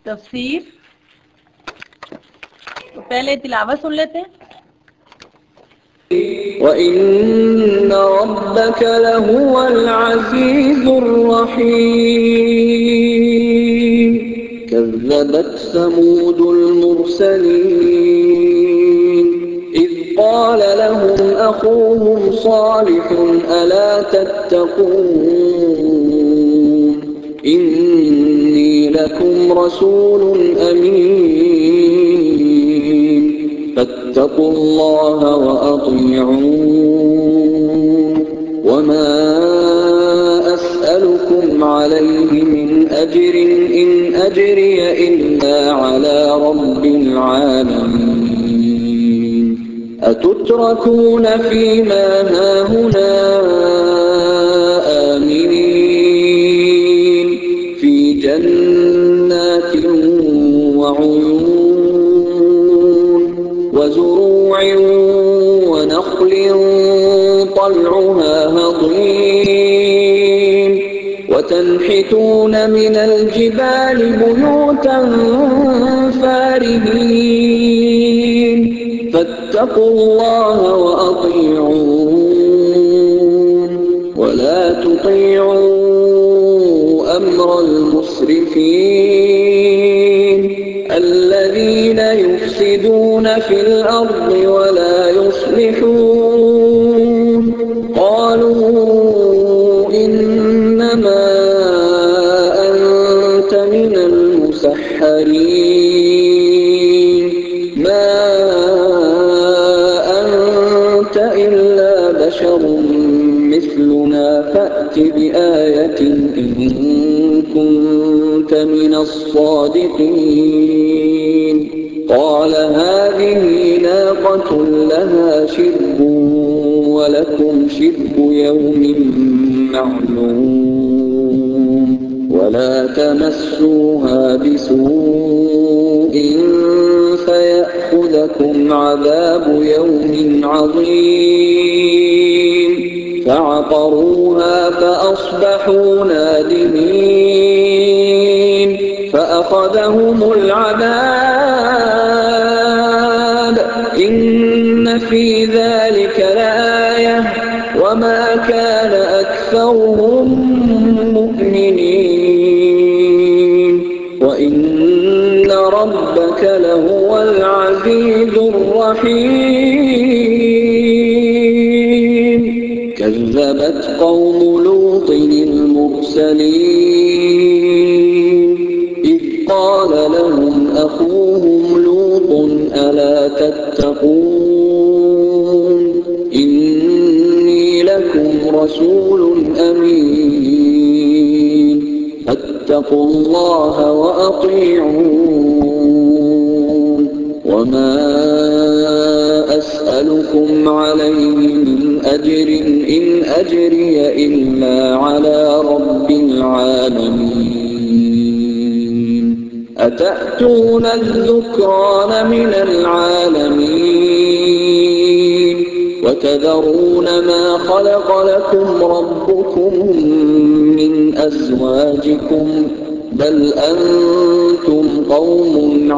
तफसीर। तो पहले तिलावत सुन लेते हैं। وَإِنَّ رَبَّكَ لَهُوَ الْعَزِيزُ الرَّحِيمُ كَذَّبَتْ ثَمُودُ الْمُرْسَلِينَ إِذْ قَالَ لَهُمْ أَخُوهُمْ صَالِحٌ أَلَا تَتَّقُونَ إِنِّي لَكُمْ رَسُولٌ أَمِينٌ فَاتَّقُوا اللَّهَ وَأَطِيعُونِ وَمَا أَسْأَلُكُمْ عَلَيْهِ مِنْ أَجْرٍ إِنْ أَجْرِيَ إِلَّا عَلَى رَبِّ الْعَالَمِينَ أَتُتْرَكُونَ فِيمَا هَاهُنَا آمِنِينَ فِي جَنَّاتٍ وَعُيُونٍ وَزُرُوعٍ وَنَخْلٍ طَلْعُهَا هَضِيمٌ وَتَنْحِتُونَ مِنَ الْجِبَالِ بُيُوتًا فَارِهِينَ فَاتَّقُوا اللَّهَ وَأَطِيعُونِ وَلَا تُطِيعُوا أَمْرَ الْمُسْرِفِينَ الَّذِينَ يُفْسِدُونَ فِي الْأَرْضِ وَلَا يُصْلِحُونَ قَالُوا إِنَّمَا أَنتَ مِنَ الْمُسَحَّرِينَ مَا أَنتَ إِلَّا بَشَرٌ مِثْلُنَا فَأْتِ بِآيَةٍ إِن كُنتَ مِنَ الصَّادِقِينَ قَالَ هَٰذِهِ نَاقَةٌ لَهَا شِرْبٌ وَلَكُمْ شِرْبُ يَوْمٍ مَّعْلُومٍ وَلَا تَمَسُّوهَا بِسُوءٍ فَيَأْخُذَكُمْ عَذَابُ يَوْمٍ عَظِيمٍ فَعَقَرُوهَا فَأَصْبَحُوا نَادِمِينَ فَأَخَذَهُمُ الْعَذَابُ إِنَّ فِي ذَلِكَ لَآيَةً وَمَا كَانَ أَكْثَرُهُم مُّؤْمِنِينَ وَإِنَّ رَبَّكَ لَهُوَ الْعَزِيزُ الرَّحِيمُ كَذَّبَتْ قَوْمُ لُوطٍ الْمُرْسَلِينَ إِذْ قَالَ لَهُمْ أَخُوهُمْ لُوطٌ أَلَا تَتَّقُونَ إِنِّي لَكُمْ رَسُولٌ أَمِينٌ فَاتَّقُوا اللَّهَ وَأَطِيعُونِ وَمَا أَسْأَلُكُمْ عَلَيْهِ مِنْ أَجْرٍ إِنْ أَجْرِيَ إِلَّا عَلَى رَبِّ الْعَالَمِينَ أَتَأْتُونَ الذُّكْرَانَ مِنَ الْعَالَمِينَ وَتَذَرُونَ مَا خَلَقَ لَكُمْ رَبُّكُم مِّنْ أَزْوَاجِكُمْ بَلْ أَنتُمْ قَوْمٌ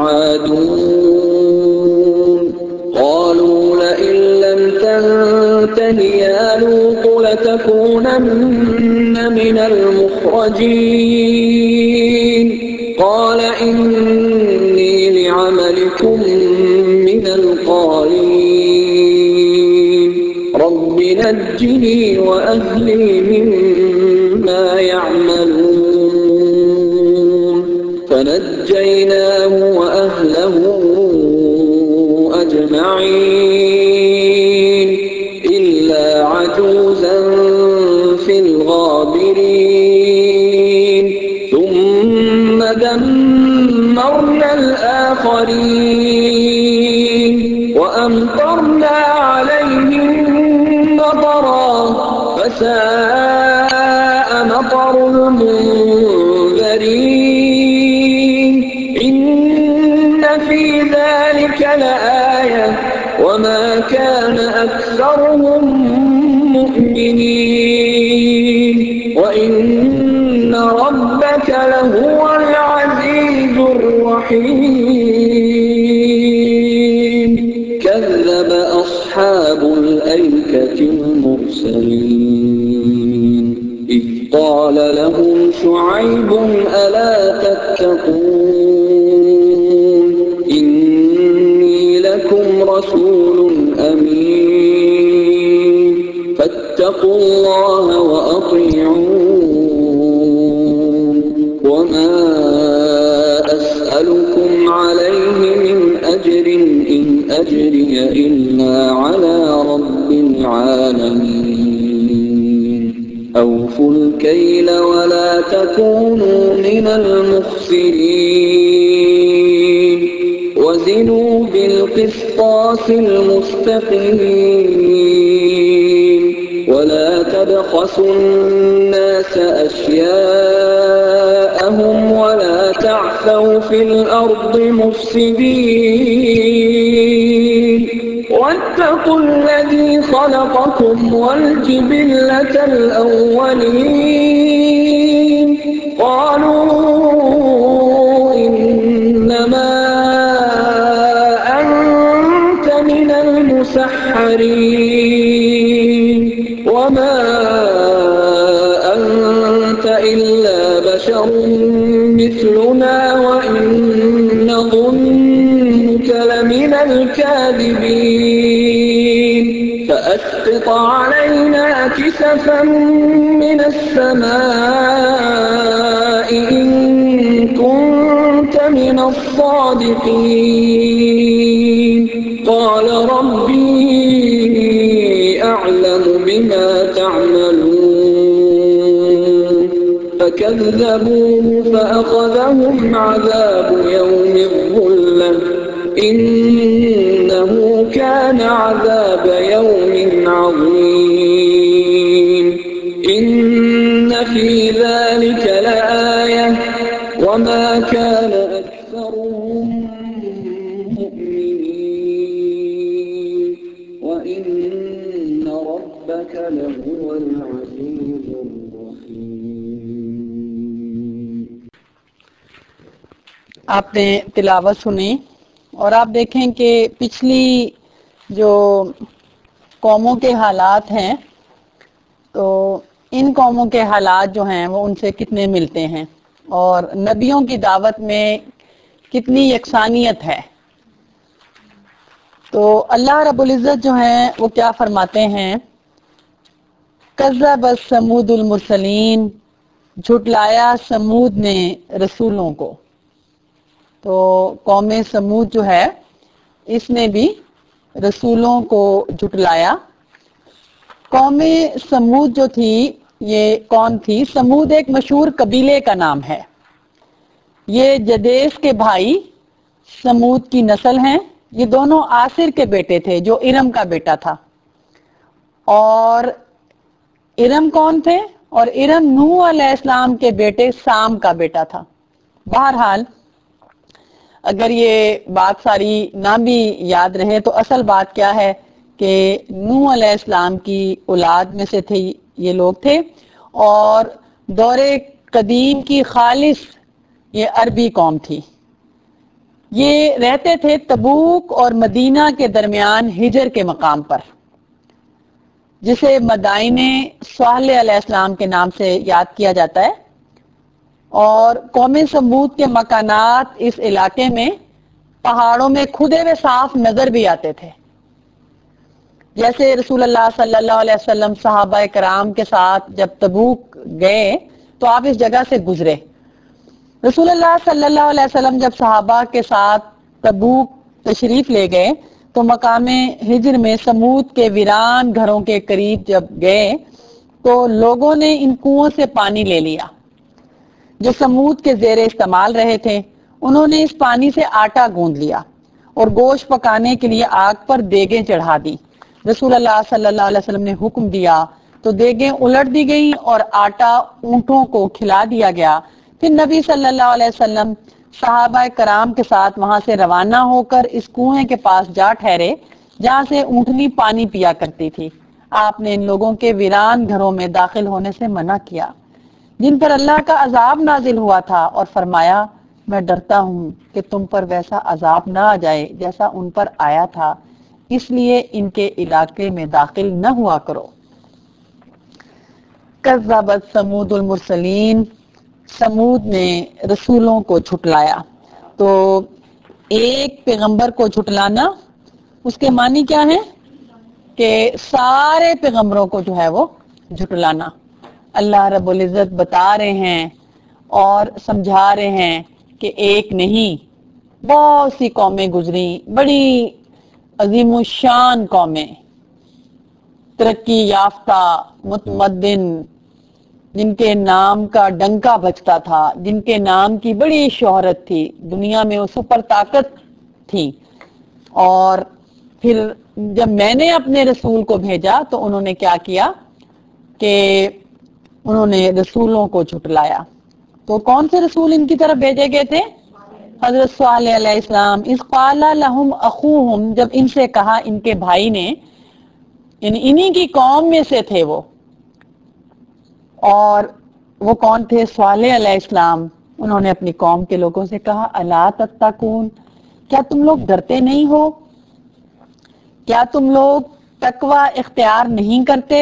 عَادُونَ قَالُوا لَئِن لَّمْ تَنتَهِ يَا لُوطُ لَتَكُونَنَّ مِنَ الْمُخْرَجِينَ قَالَ إِنِّي لِعَمَلِكُم مِّنَ الْقَالِينَ رَبِّ نَجِّنِي وَأَهْلِي مِمَّا يَعْمَلُونَ فَنَجَّيْنَاهُ وَأَهْلَهُ أَجْمَعِينَ إِلَّا عَجُوزًا فِي الْغَابِرِينَ ثُمَّ دَمَّرْنَا الْآخَرِينَ وَأَمْطَرْنَا عَلَيْهِم مَّطَرًا فَسَاءَ مَطَرُ الْمُنذَرِينَ إِنَّ فِي ذَلِكَ لَآيَةً وَمَا كَانَ أَكْثَرُهُم مُّؤْمِنِينَ وَإِنَّ رَبَّكَ لَهُوَ الْعَزِيزُ الرَّحِيمُ الرحيم كذب أصحاب الأيكة المرسلين إذ قال لهم شعيب ألا تتقون إني لكم رسول أمين فاتقوا الله وأطيعون وما أسألكم عليه من أجر إن أجري إلا على رب العالمين أوفوا الكيل ولا تكونوا من المخسرين وزنوا بالقسطاس المستقيم ولا تبخسوا الناس أشياءهم ولا تعثوا في الأرض مفسدين واتقوا الذي خلقكم والجبلة الأولين قالوا إنما أنت من المسحرين وما أنت إلا بشر مثلنا وإن نظنك لمن الكاذبين فأسقط علينا كسفا من السماء إن كنت من الصادقين قال ربي أعلم بما تعملون فكذبوه فأخذهم عذاب يوم الظلة إنه كان عذاب يوم عظيم إن في ذلك لآية وما كان أكثرهم مؤمنين وإن ربك لهو العزيز الرحيم. آپ نے تلاوت سنی اور آپ دیکھیں کہ پچھلی جو قوموں کے حالات ہیں تو ان قوموں کے حالات جو ہیں وہ ان سے کتنے ملتے ہیں اور نبیوں کی دعوت میں کتنی یکسانیت ہے. تو اللہ رب العزت جو ہیں وہ کیا فرماتے ہیں، کذب ثمود المرسلین، جھٹلایا سمود نے رسولوں کو. تو قوم سمود جو ہے اس نے بھی رسولوں کو جھٹلایا. قوم سمود جو تھی یہ کون تھی؟ سمود ایک مشہور قبیلے کا نام ہے. یہ جدیس کے بھائی سمود کی نسل ہیں. یہ دونوں آصر کے بیٹے تھے جو ارم کا بیٹا تھا. اور ارم کون تھے؟ اور ارم نوح علیہ السلام کے بیٹے سام کا بیٹا تھا. بہرحال اگر یہ بات ساری نہ بھی یاد رہے تو اصل بات کیا ہے کہ نوح علیہ السلام کی اولاد میں سے تھے یہ لوگ تھے، اور دور قدیم کی خالص یہ عربی قوم تھی. یہ رہتے تھے تبوک اور مدینہ کے درمیان ہجر کے مقام پر، جسے مدائن صالح علیہ السلام کے نام سے یاد کیا جاتا ہے. اور قوم سمود کے مکانات اس علاقے میں پہاڑوں میں کھدے ہوئے صاف نظر بھی آتے تھے. جیسے رسول اللہ صلی اللہ علیہ وسلم صحابہ کرام کے ساتھ جب تبوک گئے تو آپ اس جگہ سے گزرے. رسول اللہ صلی اللہ علیہ وسلم جب صحابہ کے ساتھ تبوک تشریف لے گئے تو مقام ہجر میں سمود کے ویران گھروں کے قریب جب گئے تو لوگوں نے ان کنوؤں سے پانی لے لیا جو سمود کے زیر استعمال رہے تھے. انہوں نے اس پانی سے آٹا گوندھ لیا اور گوشت پکانے کے لیے آگ پر دیگیں چڑھا دی. رسول اللہ صلی اللہ علیہ وسلم نے حکم دیا تو دیگیں الٹ دی گئیں اور آٹا اونٹوں کو کھلا دیا گیا. پھر نبی صلی اللہ علیہ وسلم صحابہ کرام کے ساتھ وہاں سے روانہ ہو کر اس کنویں کے پاس جا ٹھہرے جہاں سے اونٹنی پانی پیا کرتی تھی. آپ نے ان لوگوں کے ویران گھروں میں داخل ہونے سے منع کیا جن پر اللہ کا عذاب نازل ہوا تھا، اور فرمایا میں ڈرتا ہوں کہ تم پر ویسا عذاب نہ آ جائے جیسا ان پر آیا تھا، اس لیے ان کے علاقے میں داخل نہ ہوا کرو۔ کذبت ثمود المرسلین، سمود نے رسولوں کو جھٹلایا۔ تو ایک پیغمبر کو جھٹلانا اس کے معنی کیا ہے کہ سارے پیغمبروں کو جو ہے وہ جھٹلانا۔ اللہ رب العزت بتا رہے ہیں اور سمجھا رہے ہیں کہ ایک نہیں، بہت سی قومیں گزری، بڑی عظیم الشان قومیں، ترقی یافتہ، متمدن، جن کے نام کا ڈنکا بجتا تھا، جن کے نام کی بڑی شہرت تھی، دنیا میں وہ سپر طاقت تھی۔ اور پھر جب میں نے اپنے رسول کو بھیجا تو انہوں نے کیا کیا کہ انہوں نے رسولوں کو جھٹلایا۔ تو کون سے رسول ان کی طرف بھیجے گئے تھے؟ حضرت صالح علیہ السلام۔ اذ قال لهم اخوهم، جب ان سے کہا ان کے بھائی نے، یعنی انہی کی قوم میں سے تھے وہ، اور وہ کون تھے؟ صالح علیہ السلام۔ انہوں نے اپنی قوم کے لوگوں سے کہا الا تتقون، کیا تم لوگ ڈرتے نہیں ہو؟ کیا تم لوگ تقوی اختیار نہیں کرتے؟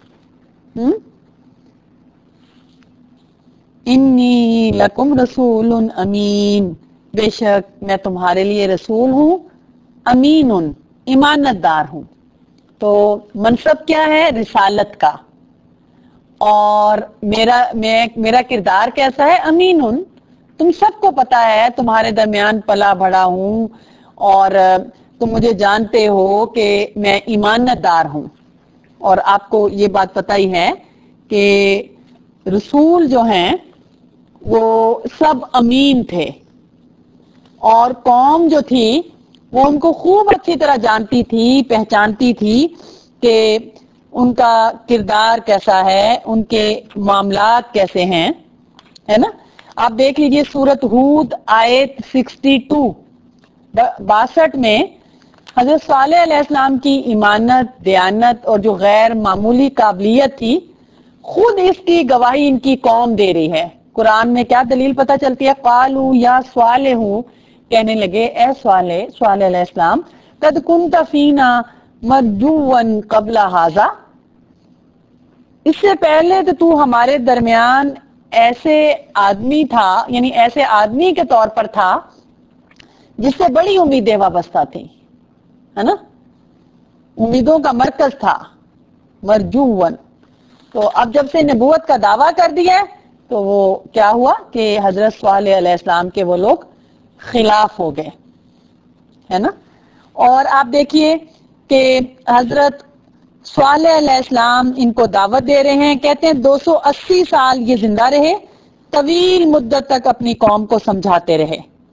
انی لکم رسول امین، بے شک میں تمہارے لیے رسول ہوں، امین، امانت دار ہوں۔ تو منصب کیا ہے؟ رسالت کا۔ اور میرا کردار کیسا ہے؟ امین۔ تم سب کو پتا ہے، تمہارے درمیان پلا بڑا ہوں، اور تم مجھے جانتے ہو کہ میں ایمانت دار ہوں۔ اور آپ کو یہ بات پتہ ہی ہے کہ رسول جو ہیں وہ سب امین تھے، اور قوم جو تھی وہ ان کو خوب اچھی طرح جانتی تھی، پہچانتی تھی کہ ان کا کردار کیسا ہے، ان کے معاملات کیسے ہیں، ہے نا؟ آپ دیکھ لیجئے سورۃ ہود آیت 62 میں حضرت صالح علیہ السلام کی ایمانت، دیانت اور جو غیر معمولی قابلیت تھی، خود اس کی گواہی ان کی قوم دے رہی ہے۔ قرآن میں کیا دلیل پتہ چلتی ہے؟ قالوا یا صالح، کہنے لگے اے صالح علیہ السلام، قد کنت فینا مرجوا قبل ھذا، اس سے پہلے تو ہمارے درمیان ایسے آدمی تھا، یعنی ایسے آدمی کے طور پر تھا جس سے بڑی امیدیں وابستہ تھی، ہے نا؟ امیدوں کا مرکز تھا، مرجون۔ تو اب جب سے نبوت کا دعویٰ کر دیا تو وہ کیا ہوا کہ حضرت صالح علیہ السلام کے وہ لوگ خلاف ہو گئے، ہے نا؟ اور آپ دیکھیے کہ حضرت صالح علیہ السلام ان کو دعوت دے رہے ہیں، کہتے ہیں 280 سال یہ زندہ رہے، طویل مدت تک اپنی قوم کو سمجھاتے رہے،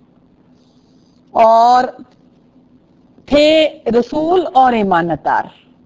اور تھے رسول اور ایمانت دار۔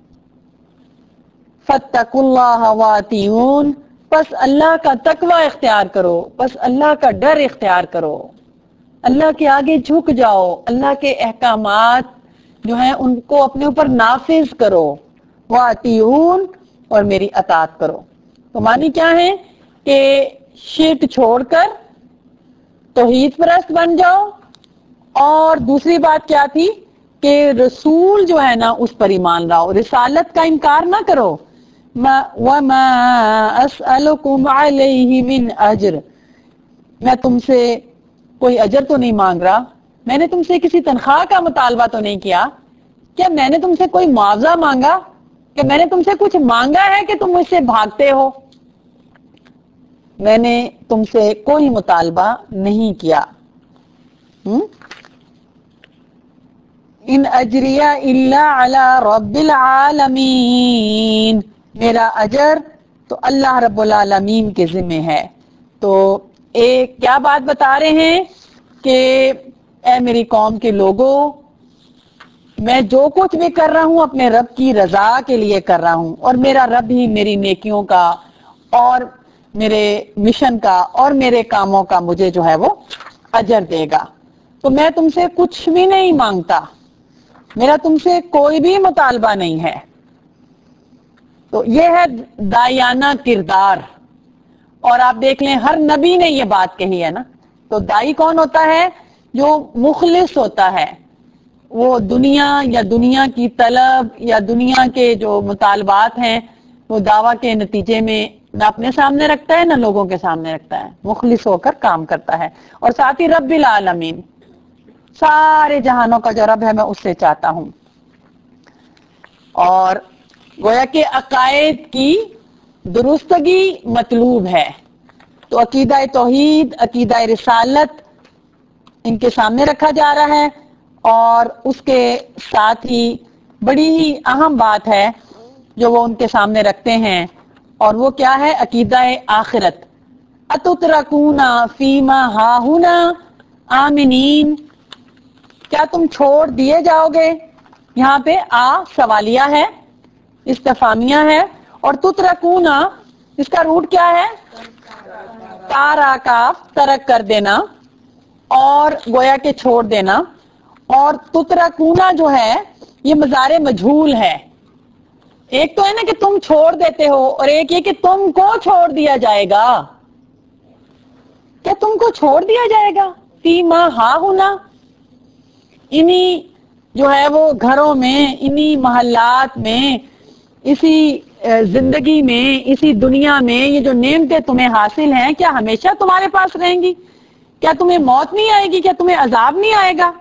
فاتقوا اللہ واتیون، پس اللہ کا تقوی اختیار کرو، پس اللہ کا ڈر اختیار کرو، اللہ کے آگے جھک جاؤ، اللہ کے احکامات جو ہیں ان کو اپنے اوپر نافذ کرو، واتیون، اور میری اطاعت کرو۔ تو معنی کیا ہے کہ شرک چھوڑ کر توحید پرست بن جاؤ، اور دوسری بات کیا تھی کہ رسول جو ہے نا اس پر ایمان لاؤ، رسالت کا انکار نہ کرو۔ وَمَا أَسْأَلُكُمْ عَلَيْهِ مِنْ أَجْرٍ، میں تم سے کوئی اجر تو نہیں مانگ رہا، میں نے تم سے کسی تنخواہ کا مطالبہ تو نہیں کیا، کیا میں نے تم سے کوئی معاوضہ مانگا، کہ میں نے تم سے کچھ مانگا ہے کہ تم مجھ سے بھاگتے ہو؟ میں نے تم سے کوئی مطالبہ نہیں کیا۔ ان اجریہ الا علی رب العالمین، میرا اجر تو اللہ رب العالمین کے ذمہ ہے۔ تو ایک کیا بات بتا رہے ہیں کہ اے میری قوم کے لوگوں، میں جو کچھ بھی کر رہا ہوں اپنے رب کی رضا کے لیے کر رہا ہوں، اور میرا رب ہی میری نیکیوں کا اور میرے مشن کا اور میرے کاموں کا مجھے جو ہے وہ اجر دے گا۔ تو میں تم سے کچھ بھی نہیں مانگتا، میرا تم سے کوئی بھی مطالبہ نہیں ہے۔ تو یہ ہے داعیانہ کردار، اور آپ دیکھ لیں ہر نبی نے یہ بات کہی ہے نا تو دائی کون ہوتا ہے؟ جو مخلص ہوتا ہے، وہ دنیا یا دنیا کی طلب یا دنیا کے جو مطالبات ہیں وہ دعویٰ کے نتیجے میں نہ اپنے سامنے رکھتا ہے نہ لوگوں کے سامنے رکھتا ہے، مخلص ہو کر کام کرتا ہے. اور ساتھ ہی رب العالمین، سارے جہانوں کا جو رب ہے میں اس سے چاہتا ہوں. اور گویا کہ عقائد کی درستگی مطلوب ہے. تو عقیدہ توحید، عقیدہ رسالت ان کے سامنے رکھا جا رہا ہے. اور اس کے ساتھ ہی بڑی ہی اہم بات ہے جو وہ ان کے سامنے رکھتے ہیں، اور وہ کیا ہے؟ عقیدہ آخرت. اتترکون فیما ہاہنا آمنین، کیا تم چھوڑ دیے جاؤ گے؟ یہاں پہ سوالیہ ہے، استفہامیہ ہے. اور تترکون اس کا روٹ کیا ہے؟ تارا کاف، ترک کر دینا اور گویا کہ چھوڑ دینا. اور تترکونا جو ہے یہ مضارع مجہول ہے. ایک تو ہے نا کہ تم چھوڑ دیتے ہو، اور ایک یہ کہ تم کو چھوڑ دیا جائے گا. کیا تم کو چھوڑ دیا جائے گا؟ فیما ہاہنا، انہی جو ہے وہ گھروں میں، انہی محلات میں، اسی زندگی میں، اسی دنیا میں یہ جو نعمتیں تمہیں حاصل ہیں کیا ہمیشہ تمہارے پاس رہیں گی؟ کیا تمہیں موت نہیں آئے گی؟ کیا تمہیں عذاب نہیں آئے گا؟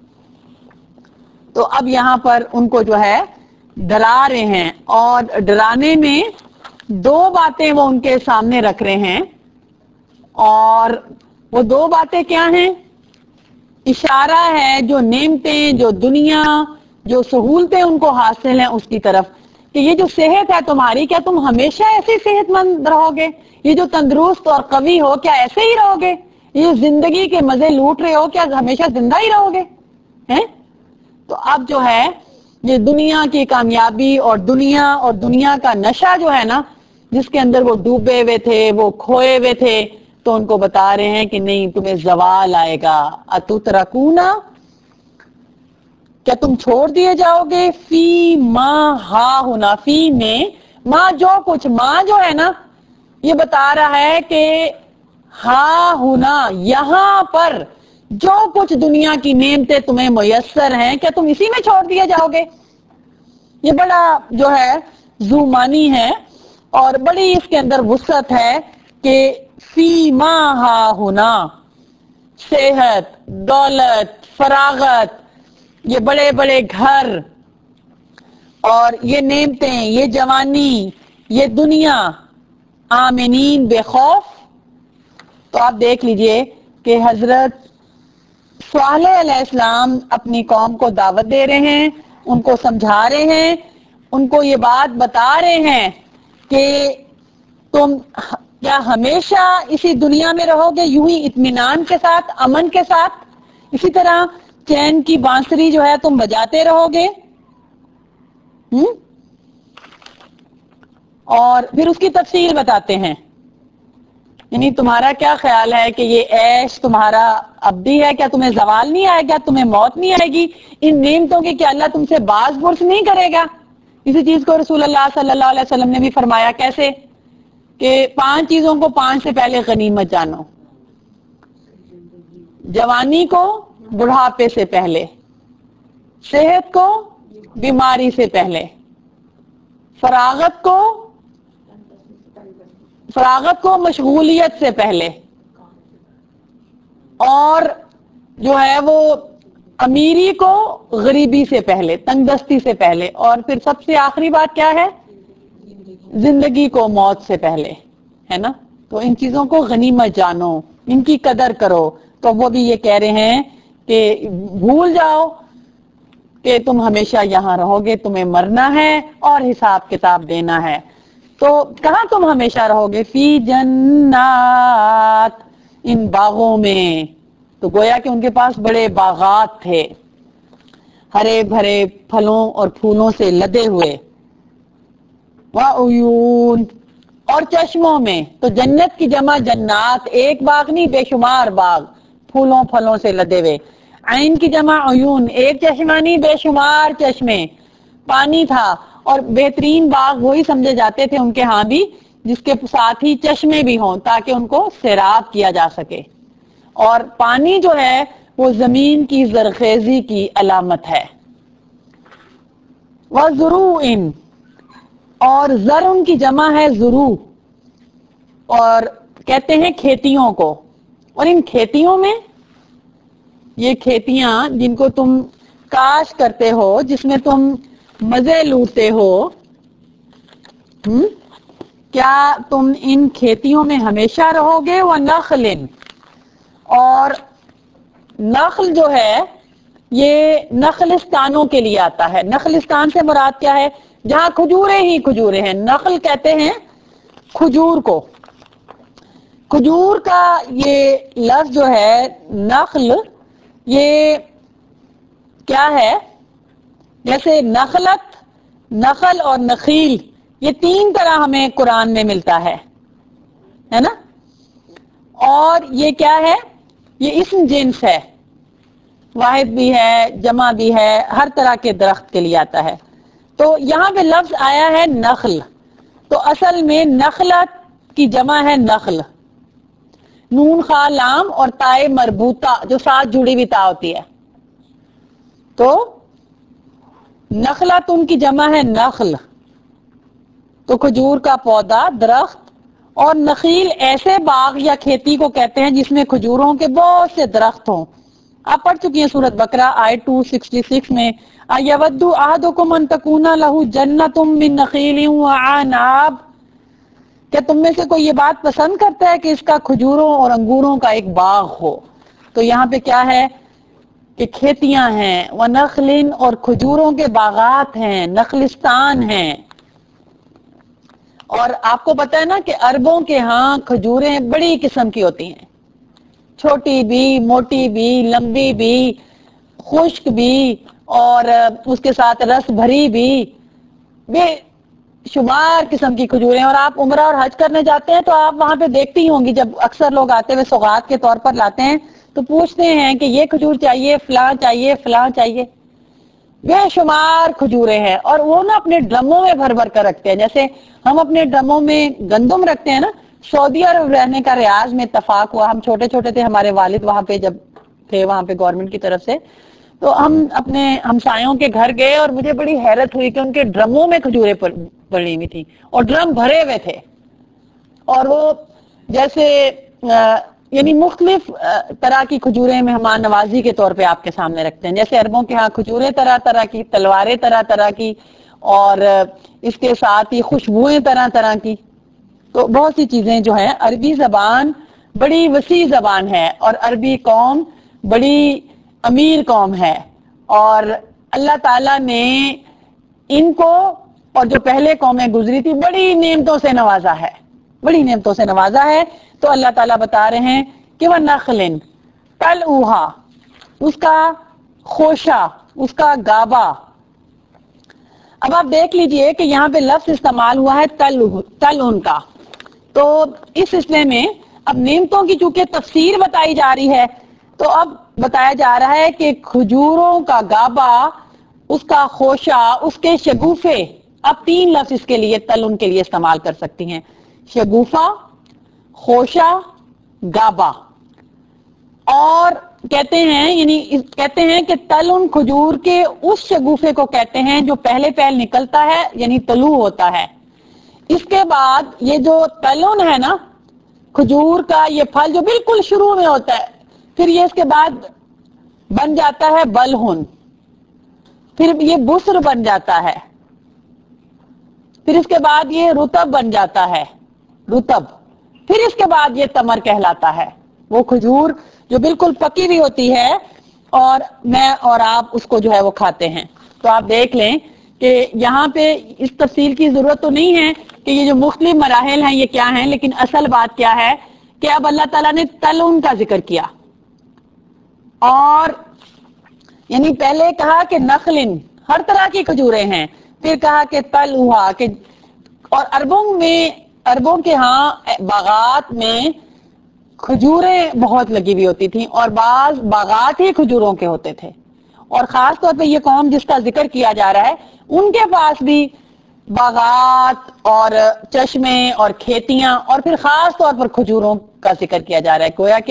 تو اب یہاں پر ان کو جو ہے ڈرا رہے ہیں، اور ڈرانے میں دو باتیں وہ ان کے سامنے رکھ رہے ہیں. اور وہ دو باتیں کیا ہیں؟ اشارہ ہے جو نعمتیں، جو دنیا، جو سہولتیں ان کو حاصل ہیں اس کی طرف، کہ یہ جو صحت ہے تمہاری، کیا تم ہمیشہ ایسے صحت مند رہو گے؟ یہ جو تندرست اور قوی ہو، کیا ایسے ہی رہو گے؟ یہ زندگی کے مزے لوٹ رہے ہو، کیا ہمیشہ زندہ ہی رہو گے؟ ہیں؟ تو اب جو ہے یہ دنیا کی کامیابی اور دنیا کا نشہ جو ہے نا، جس کے اندر وہ ڈوبے ہوئے تھے، وہ کھوئے ہوئے تھے، تو ان کو بتا رہے ہیں کہ نہیں، تمہیں زوال آئے گا. اتترکونا، کیا تم چھوڑ دیے جاؤ گے؟ فی ما ہاہنا، فی میں ما، جو کچھ، ما جو ہے نا یہ بتا رہا ہے کہ ہاں ہونا، یہاں پر جو کچھ دنیا کی نعمتیں تمہیں میسر ہیں کیا تم اسی میں چھوڑ دیے جاؤ گے؟ یہ بڑا جو ہے ذو معنی ہے، اور بڑی اس کے اندر وسعت ہے کہ فی ما ہا ہونا، صحت، دولت، فراغت، یہ بڑے بڑے گھر اور یہ نعمتیں، یہ جوانی، یہ دنیا، آمنین، بے خوف. تو آپ دیکھ لیجئے کہ حضرت صالح علیہ السلام اپنی قوم کو دعوت دے رہے ہیں، ان کو سمجھا رہے ہیں، ان کو یہ بات بتا رہے ہیں کہ تم کیا ہمیشہ اسی دنیا میں رہو گے یوں ہی اطمینان کے ساتھ، امن کے ساتھ، اسی طرح چین کی بانسری جو ہے تم بجاتے رہو گے؟ اور پھر اس کی تفصیل بتاتے ہیں. یعنی تمہارا کیا خیال ہے کہ یہ عیش تمہارا ابدی ہے؟ کیا تمہیں زوال نہیں آئے گا؟ تمہیں موت نہیں آئے گی؟ ان نعمتوں کی کیا اللہ تم سے باز پرس نہیں کرے گا؟ اسی چیز کو رسول اللہ صلی اللہ علیہ وسلم نے بھی فرمایا. کیسے؟ کہ 5 چیزوں کو 5 سے پہلے غنیمت جانو. جوانی کو بڑھاپے سے پہلے، صحت کو بیماری سے پہلے، فراغت کو مشغولیت سے پہلے، اور جو ہے وہ امیری کو غریبی سے پہلے، تنگ دستی سے پہلے، اور پھر سب سے آخری بات کیا ہے؟ زندگی کو موت سے پہلے، ہے نا؟ تو ان چیزوں کو غنیمت جانو، ان کی قدر کرو. تو وہ بھی یہ کہہ رہے ہیں کہ بھول جاؤ کہ تم ہمیشہ یہاں رہو گے، تمہیں مرنا ہے اور حساب کتاب دینا ہے. تو کہاں تم ہمیشہ رہو گے؟ فی جنات، ان باغوں میں. تو گویا کہ ان کے پاس بڑے باغات تھے، ہرے بھرے پھلوں اور پھولوں سے لدے ہوئے. وعیون، اور چشموں میں. تو جنت کی جمع جنات، ایک باغ نہیں، بے شمار باغ پھولوں پھلوں سے لدے ہوئے. عین کی جمع عیون، ایک چشمہ نہیں، بے شمار چشمے. پانی تھا، اور بہترین باغ وہی سمجھے جاتے تھے ان کے ہاں بھی جس کے ساتھ ہی چشمے بھی ہوں تاکہ ان کو سیراب کیا جا سکے. اور پانی جو ہے وہ زمین کی زرخیزی کی علامت ہے. وَزُرُوعٍ، اور زر ان کی جمع ہے زروع، اور کہتے ہیں کھیتیوں کو. اور ان کھیتیوں میں، یہ کھیتیاں جن کو تم کاش کرتے ہو، جس میں تم مزے لوٹتے ہو، کیا تم ان کھیتیوں میں ہمیشہ رہو گے؟ وَنَخْلٍ، اور نخل جو ہے یہ نخلستانوں کے لیے آتا ہے. نخلستان سے مراد کیا ہے؟ جہاں کھجوریں ہی کھجوریں ہیں. نخل کہتے ہیں کھجور کو. کھجور کا یہ لفظ جو ہے نخل، یہ کیا ہے؟ جیسے نخلت، نخل اور نخیل، یہ 3 طرح ہمیں قرآن میں ملتا ہے نا؟ اور یہ کیا ہے؟ یہ اسم جنس ہے، واحد بھی ہے، جمع بھی ہے، ہر طرح کے درخت کے لیے آتا ہے. تو یہاں پہ لفظ آیا ہے نخل، تو اصل میں نخلت کی جمع ہے نخل. نون خا لام اور تائے مربوطہ جو ساتھ جڑی ہوئی تا ہوتی ہے. تو نخلت ان کی جمع ہے نخل، تو کھجور کا پودا، درخت. اور نخیل ایسے باغ یا کھیتی کو کہتے ہیں جس میں کھجوروں کے بہت سے درخت ہوں. آپ پڑھ چکی ہیں سورۃ بقرہ آیت 266 میں، اَیَوَدُّ أَحَدُکُمْ أَن تَکُونَ لَهُ جَنَّةٌ مِّن نَخِیلٍ وَأَعْنَابٍ، کیا تم میں سے کوئی یہ بات پسند کرتا ہے کہ اس کا کھجوروں اور انگوروں کا ایک باغ ہو؟ تو یہاں پہ کیا ہے کہ کھیتیاں ہیں، وَنَخْلٍ، اور کھجوروں کے باغات ہیں، نخلستان ہیں. اور آپ کو پتہ ہے نا کہ عربوں کے ہاں کھجوریں بڑی قسم کی ہوتی ہیں، چھوٹی بھی، موٹی بھی، لمبی بھی، خشک بھی، اور اس کے ساتھ رس بھری بھی، بے شمار قسم کی کھجوریں. اور آپ عمرہ اور حج کرنے جاتے ہیں تو آپ وہاں پہ دیکھتی ہی ہوں گی، جب اکثر لوگ آتے ہوئے سوغات کے طور پر لاتے ہیں تو پوچھتے ہیں کہ یہ کھجور چاہیے، فلاں چاہیے، فلاں چاہیے. بے شمار کھجوریں ہیں، اور وہ نا اپنے ڈرموں میں بھر بھر کر رکھتے ہیں. جیسے ہم اپنے ڈرموں میں گندم رکھتے ہیں نا. سعودی عرب رہنے کا ریاض میں اتفاق ہوا، ہم چھوٹے چھوٹے تھے، ہمارے والد وہاں پہ جب تھے، وہاں پہ گورنمنٹ کی طرف سے، تو ہم اپنے ہمسایوں کے گھر گئے اور مجھے بڑی حیرت ہوئی کہ ان کے ڈرموں میں کھجوریں پڑی ہوئی تھی اور ڈرم بھرے ہوئے تھے. اور وہ جیسے یعنی مختلف طرح کی کھجوریں مہمان نوازی کے طور پہ آپ کے سامنے رکھتے ہیں. جیسے عربوں کے ہاں کھجوریں طرح طرح کی، تلواریں طرح طرح کی، اور اس کے ساتھ ہی خوشبوئیں طرح طرح کی. تو بہت سی چیزیں جو ہیں. عربی زبان بڑی وسیع زبان ہے، اور عربی قوم بڑی امیر قوم ہے، اور اللہ تعالی نے ان کو اور جو پہلے قومیں گزری تھی بڑی نعمتوں سے نوازا ہے، بڑی نعمتوں سے نوازا ہے. تو اللہ تعالیٰ بتا رہے ہیں کہ وَنَخْلٍ طَلْعُهَا، اس کا خوشہ، اس کا گابا. اب آپ دیکھ لیجئے کہ یہاں پہ لفظ استعمال ہوا ہے تل ان کا. تو اس سلسلے میں اب نعمتوں کی چونکہ تفسیر بتائی جا رہی ہے، تو اب بتایا جا رہا ہے کہ کھجوروں کا گابا، اس کا خوشہ، اس کے شگوفے. اب 3 لفظ اس کے لیے تل ان کے لیے استعمال کر سکتی ہیں: شگوفہ، خوشہ، گابا. اور کہتے ہیں کہ تل ان کھجور کے اس شگوفے کو کہتے ہیں جو پہلے پہل نکلتا ہے، یعنی طلوع ہوتا ہے. اس کے بعد یہ جو تلن ہے نا کھجور کا، یہ پھل جو بالکل شروع میں ہوتا ہے، پھر یہ اس کے بعد بن جاتا ہے بلہن، پھر یہ بسر بن جاتا ہے، پھر اس کے بعد یہ رطب بن جاتا ہے، رطب، پھر اس کے بعد یہ تمر کہلاتا ہے. وہ کھجور جو بالکل پکی ہوئی ہوتی ہے، اور میں اور آپ اس کو جو ہے وہ کھاتے ہیں. تو آپ دیکھ لیں کہ یہاں پہ اس تفصیل کی ضرورت تو نہیں ہے کہ یہ جو مختلف مراحل ہیں یہ کیا ہیں، لیکن اصل بات کیا ہے کہ اب اللہ تعالیٰ نے تلن کا ذکر کیا، اور یعنی پہلے کہا کہ نخلن، ہر طرح کی کھجوریں ہیں، پھر کہا کہ طلعھا، کہ اور عربوں کے ہاں باغات میں کھجوریں بہت لگی ہوئی ہوتی تھیں، اور بعض باغات ہی کھجوروں کے ہوتے تھے. اور خاص طور پہ یہ قوم جس کا ذکر کیا جا رہا ہے، ان کے پاس بھی باغات اور چشمے اور کھیتیاں، اور پھر خاص طور پر کھجوروں کا ذکر کیا جا رہا ہے. گویا کہ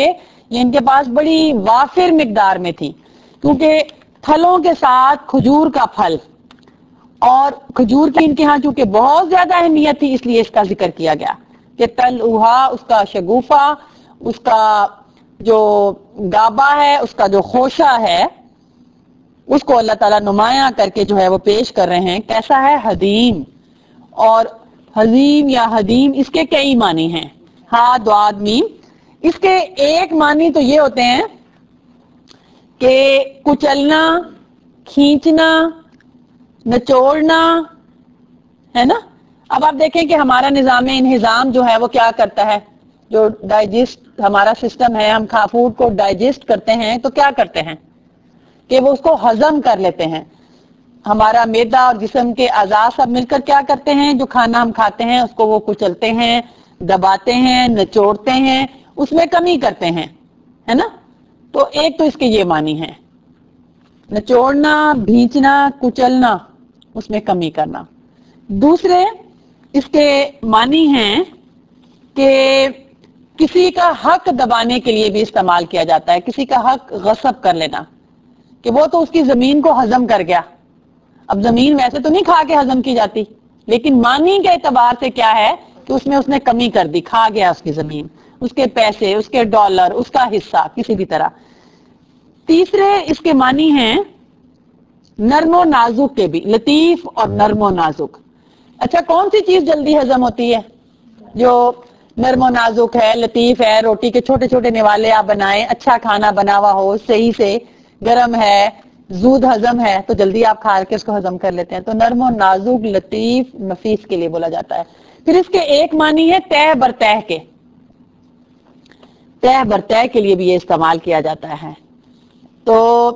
یہ ان کے پاس بڑی وافر مقدار میں تھی، کیونکہ پھلوں کے ساتھ کھجور کا پھل، اور کھجور کی ان کے ہاں چونکہ بہت زیادہ اہمیت تھی، اس لیے اس کا ذکر کیا گیا کہ طلعھا، اس کا شگوفہ، اس کا جو گابا ہے، اس کا جو خوشہ ہے، اس کو اللہ تعالیٰ نمایاں کر کے جو ہے وہ پیش کر رہے ہیں. کیسا ہے؟ حدیم. اور حزیم یا حدیم اس کے کئی معنی ہیں، ہا دواد میم. اس کے ایک معنی تو یہ ہوتے ہیں کہ کچلنا، کھینچنا، نچوڑنا، ہے نا. اب آپ دیکھیں کہ ہمارا نظام انہضام جو ہے وہ کیا کرتا ہے، جو ڈائجسٹ ہمارا سسٹم ہے، ہم فوڈ کو ڈائجسٹ کرتے ہیں تو کیا کرتے ہیں کہ وہ اس کو ہضم کر لیتے ہیں. ہمارا معدہ اور جسم کے اعضاء سب مل کر کیا کرتے ہیں، جو کھانا ہم کھاتے ہیں اس کو وہ کچلتے ہیں، دباتے ہیں، نچوڑتے ہیں، اس میں کمی کرتے ہیں، ہے نا. تو ایک تو اس کے یہ معنی ہے، نچوڑنا، بھینچنا، کچلنا، اس میں کمی کرنا. دوسرے اس کے معنی ہیں کہ کسی کا حق دبانے کے لیے بھی استعمال کیا جاتا ہے، کسی کا حق غصب کر لینا، کہ وہ تو اس کی زمین کو ہضم کر گیا. اب زمین ویسے تو نہیں کھا کے ہضم کی جاتی، لیکن معنی کے اعتبار سے کیا ہے کہ اس میں اس نے کمی کر دی، کھا گیا اس کی زمین، اس کے پیسے، اس کے ڈالر، اس کا حصہ کسی بھی طرح. تیسرے اس کے معنی ہیں نرم و نازک کے بھی، لطیف اور نرم و نازک. اچھا کون سی چیز جلدی ہضم ہوتی ہے؟ جو نرم و نازک ہے، لطیف ہے، روٹی کے چھوٹے چھوٹے نوالے آپ بنائیں، اچھا کھانا بنا ہوا ہو، صحیح سے گرم ہے، زود ہضم ہے، تو جلدی آپ کھا کے اس کو ہضم کر لیتے ہیں. تو نرم و نازک، لطیف، نفیس کے لیے بولا جاتا ہے. پھر اس کے ایک معنی ہے تہ بر تہ کے، تہ بر تہ کے لیے بھی یہ استعمال کیا جاتا ہے. تو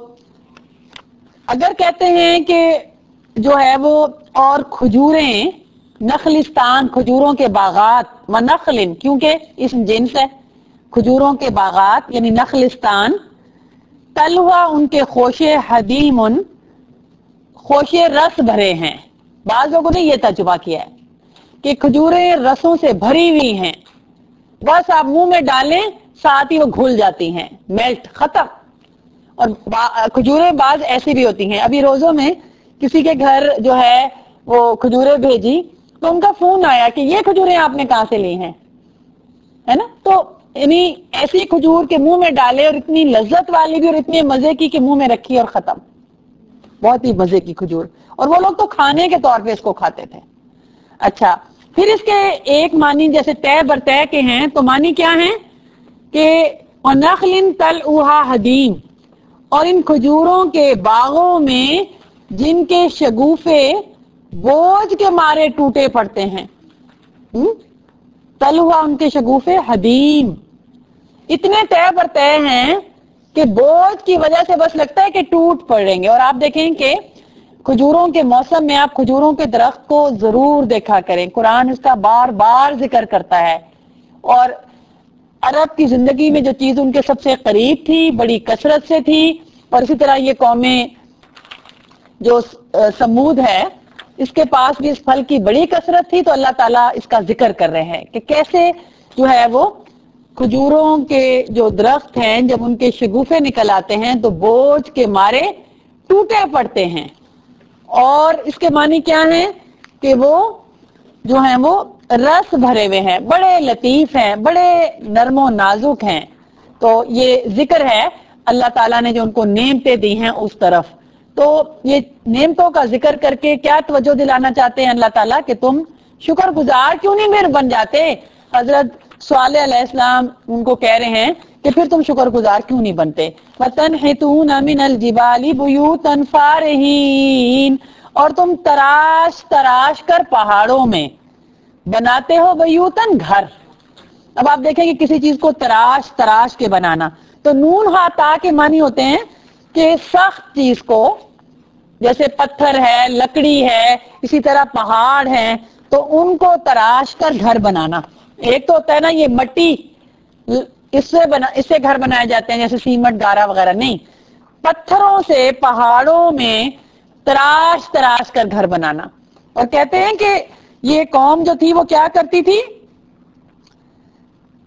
اگر کہتے ہیں کہ جو ہے وہ، اور کھجوریں، نخلستان، کھجوروں کے باغات، ونخل کیونکہ اسم جنس ہے، کھجوروں کے باغات یعنی نخلستان، طلحہ ان کے خوشے، حدیم خوشے رس بھرے ہیں. بعض لوگوں نے یہ ترجمہ کیا ہے کہ کھجوریں رسوں سے بھری ہوئی ہیں، بس آپ منہ میں ڈالیں ساتھ ہی وہ گھل جاتی ہیں، میلٹ، ختم. اور کھجوریں بعض ایسی بھی ہوتی ہیں، ابھی روزوں میں کسی کے گھر جو ہے وہ کھجوریں بھیجی تو ان کا فون آیا کہ یہ کھجوریں آپ نے کہاں سے لی ہیں، ہے نا. تو یعنی ایسی کھجور کے منہ میں ڈالے، اور اتنی لذت والی بھی اور اتنے مزے کی کہ منہ میں رکھی اور ختم، بہت ہی مزے کی کھجور. اور وہ لوگ تو کھانے کے طور پہ اس کو کھاتے تھے. اچھا پھر اس کے ایک معنی جیسے تہ بر تہ کے ہیں، تو معنی کیا ہیں کہ وَنَخْلٍ طَلْعُهَا حَدِيمٌ، اور ان کھجوروں کے باغوں میں جن کے شگوفے بوجھ کے مارے ٹوٹے پڑتے ہیں. طلحہ ان کے شگوفے حدیم، اتنے تہ بر تہ ہیں کہ بوجھ کی وجہ سے بس لگتا ہے کہ ٹوٹ پڑیں گے. اور آپ دیکھیں کہ کھجوروں کے موسم میں آپ کھجوروں کے درخت کو ضرور دیکھا کریں، قرآن اس کا بار بار ذکر کرتا ہے. اور عرب کی زندگی میں جو چیز ان کے سب سے قریب تھی، بڑی کثرت سے تھی، اور اسی طرح یہ قومیں جو سمود ہے اس کے پاس بھی اس پھل کی بڑی کثرت تھی. تو اللہ تعالیٰ اس کا ذکر کر رہے ہیں کہ کیسے جو ہے وہ کھجوروں کے جو درخت ہیں جب ان کے شگوفے نکل آتے ہیں تو بوجھ کے مارے ٹوٹے پڑتے ہیں. اور اس کے معنی کیا ہیں کہ وہ جو ہیں وہ رس بھرے ہوئے ہیں، بڑے لطیف ہیں، بڑے نرم و نازک ہیں. تو یہ ذکر ہے اللہ تعالیٰ نے جو ان کو نعمتیں دی ہیں اس طرف. تو یہ نعمتوں کا ذکر کر کے کیا توجہ دلانا چاہتے ہیں اللہ تعالیٰ کہ تم شکر گزار کیوں نہیں میرے بن جاتے. حضرت صالح علیہ السلام ان کو کہہ رہے ہیں کہ پھر تم شکر گزار کیوں نہیں بنتے. وَتَنْحِتُونَ مِنَ الْجِبَالِ بُيُوتًا فَارِهِينَ، اور تم تراش تراش کر پہاڑوں میں بناتے ہو بیوتن، گھر. اب آپ دیکھیں کہ کسی چیز کو تراش تراش کے بنانا، تو نون ہا تا کے معنی ہوتے ہیں کہ سخت چیز کو، جیسے پتھر ہے، لکڑی ہے، اسی طرح پہاڑ ہیں، تو ان کو تراش کر گھر بنانا. ایک تو ہوتا ہے نا یہ مٹی، اس سے گھر بنائے جاتے ہیں جیسے سیمنٹ، گارا وغیرہ، نہیں، پتھروں سے پہاڑوں میں تراش تراش کر گھر بنانا. اور کہتے ہیں کہ یہ قوم جو تھی وہ کیا کرتی تھی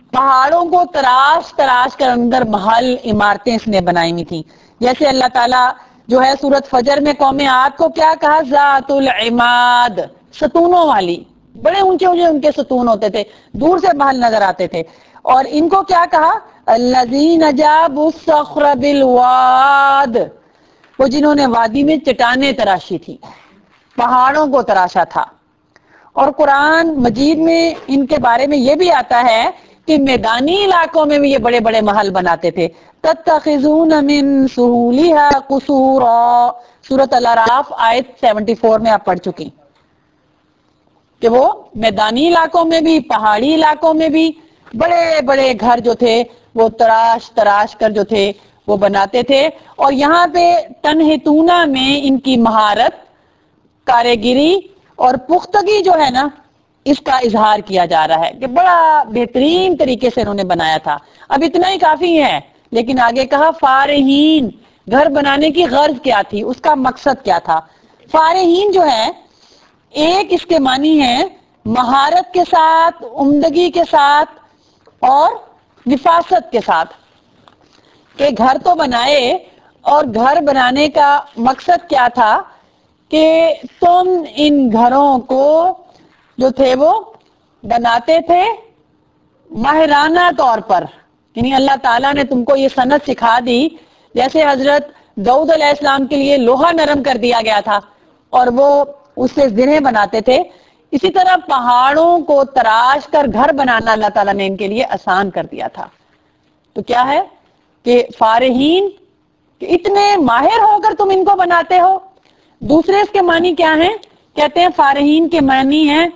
پہاڑوں کو تراش تراش کر اندر محل عمارتیں اس نے بنائی ہوئی تھیں. جیسے اللہ تعالیٰ جو ہے سورۃ فجر میں قوم عاد کو کیا کہا؟ ذات العماد، ستونوں والی. بڑے اونچے اونچے ان کے ستون ہوتے تھے، دور سے محل نظر آتے تھے. اور ان کو کیا کہا؟ الذین جابوا الصخر بالواد، وہ جنہوں نے وادی میں چٹانیں تراشی تھی، پہاڑوں کو تراشا تھا. اور قرآن مجید میں ان کے بارے میں یہ بھی آتا ہے کہ میدانی علاقوں میں بھی یہ بڑے بڑے محل بناتے تھے. تتخذون من سہولها قصورا، سورۃ الاعراف آیت 74 میں آپ پڑھ چکی کہ وہ میدانی علاقوں میں بھی پہاڑی علاقوں میں بھی بڑے بڑے گھر جو تھے وہ تراش تراش کر جو تھے وہ بناتے تھے. اور یہاں پہ تنحتونا میں ان کی مہارت، کاریگری اور پختگی جو ہے نا، اس کا اظہار کیا جا رہا ہے کہ بڑا بہترین طریقے سے انہوں نے بنایا تھا. اب اتنا ہی کافی ہے، لیکن آگے کہا فارہین، گھر بنانے کی غرض کیا تھی، اس کا مقصد کیا تھا. فارہین جو ہے، ایک اس کے معنی ہے مہارت کے ساتھ، عمدگی کے ساتھ اور نفاست کے ساتھ، کہ گھر تو بنائے. اور گھر بنانے کا مقصد کیا تھا کہ تم ان گھروں کو جو تھے وہ بناتے تھے ماہرانہ طور پر. یعنی اللہ تعالیٰ نے تم کو یہ صنعت سکھا دی، جیسے حضرت داؤد علیہ السلام کے لیے لوہا نرم کر دیا گیا تھا اور وہ اس سے زرہیں بناتے تھے، اسی طرح پہاڑوں کو تراش کر گھر بنانا اللہ تعالیٰ نے ان کے لیے آسان کر دیا تھا. تو کیا ہے کہ فارہین، کہ اتنے ماہر ہو کر تم ان کو بناتے ہو. دوسرے اس کے معنی کیا ہیں؟ کہتے ہیں فارہین کے معنی ہیں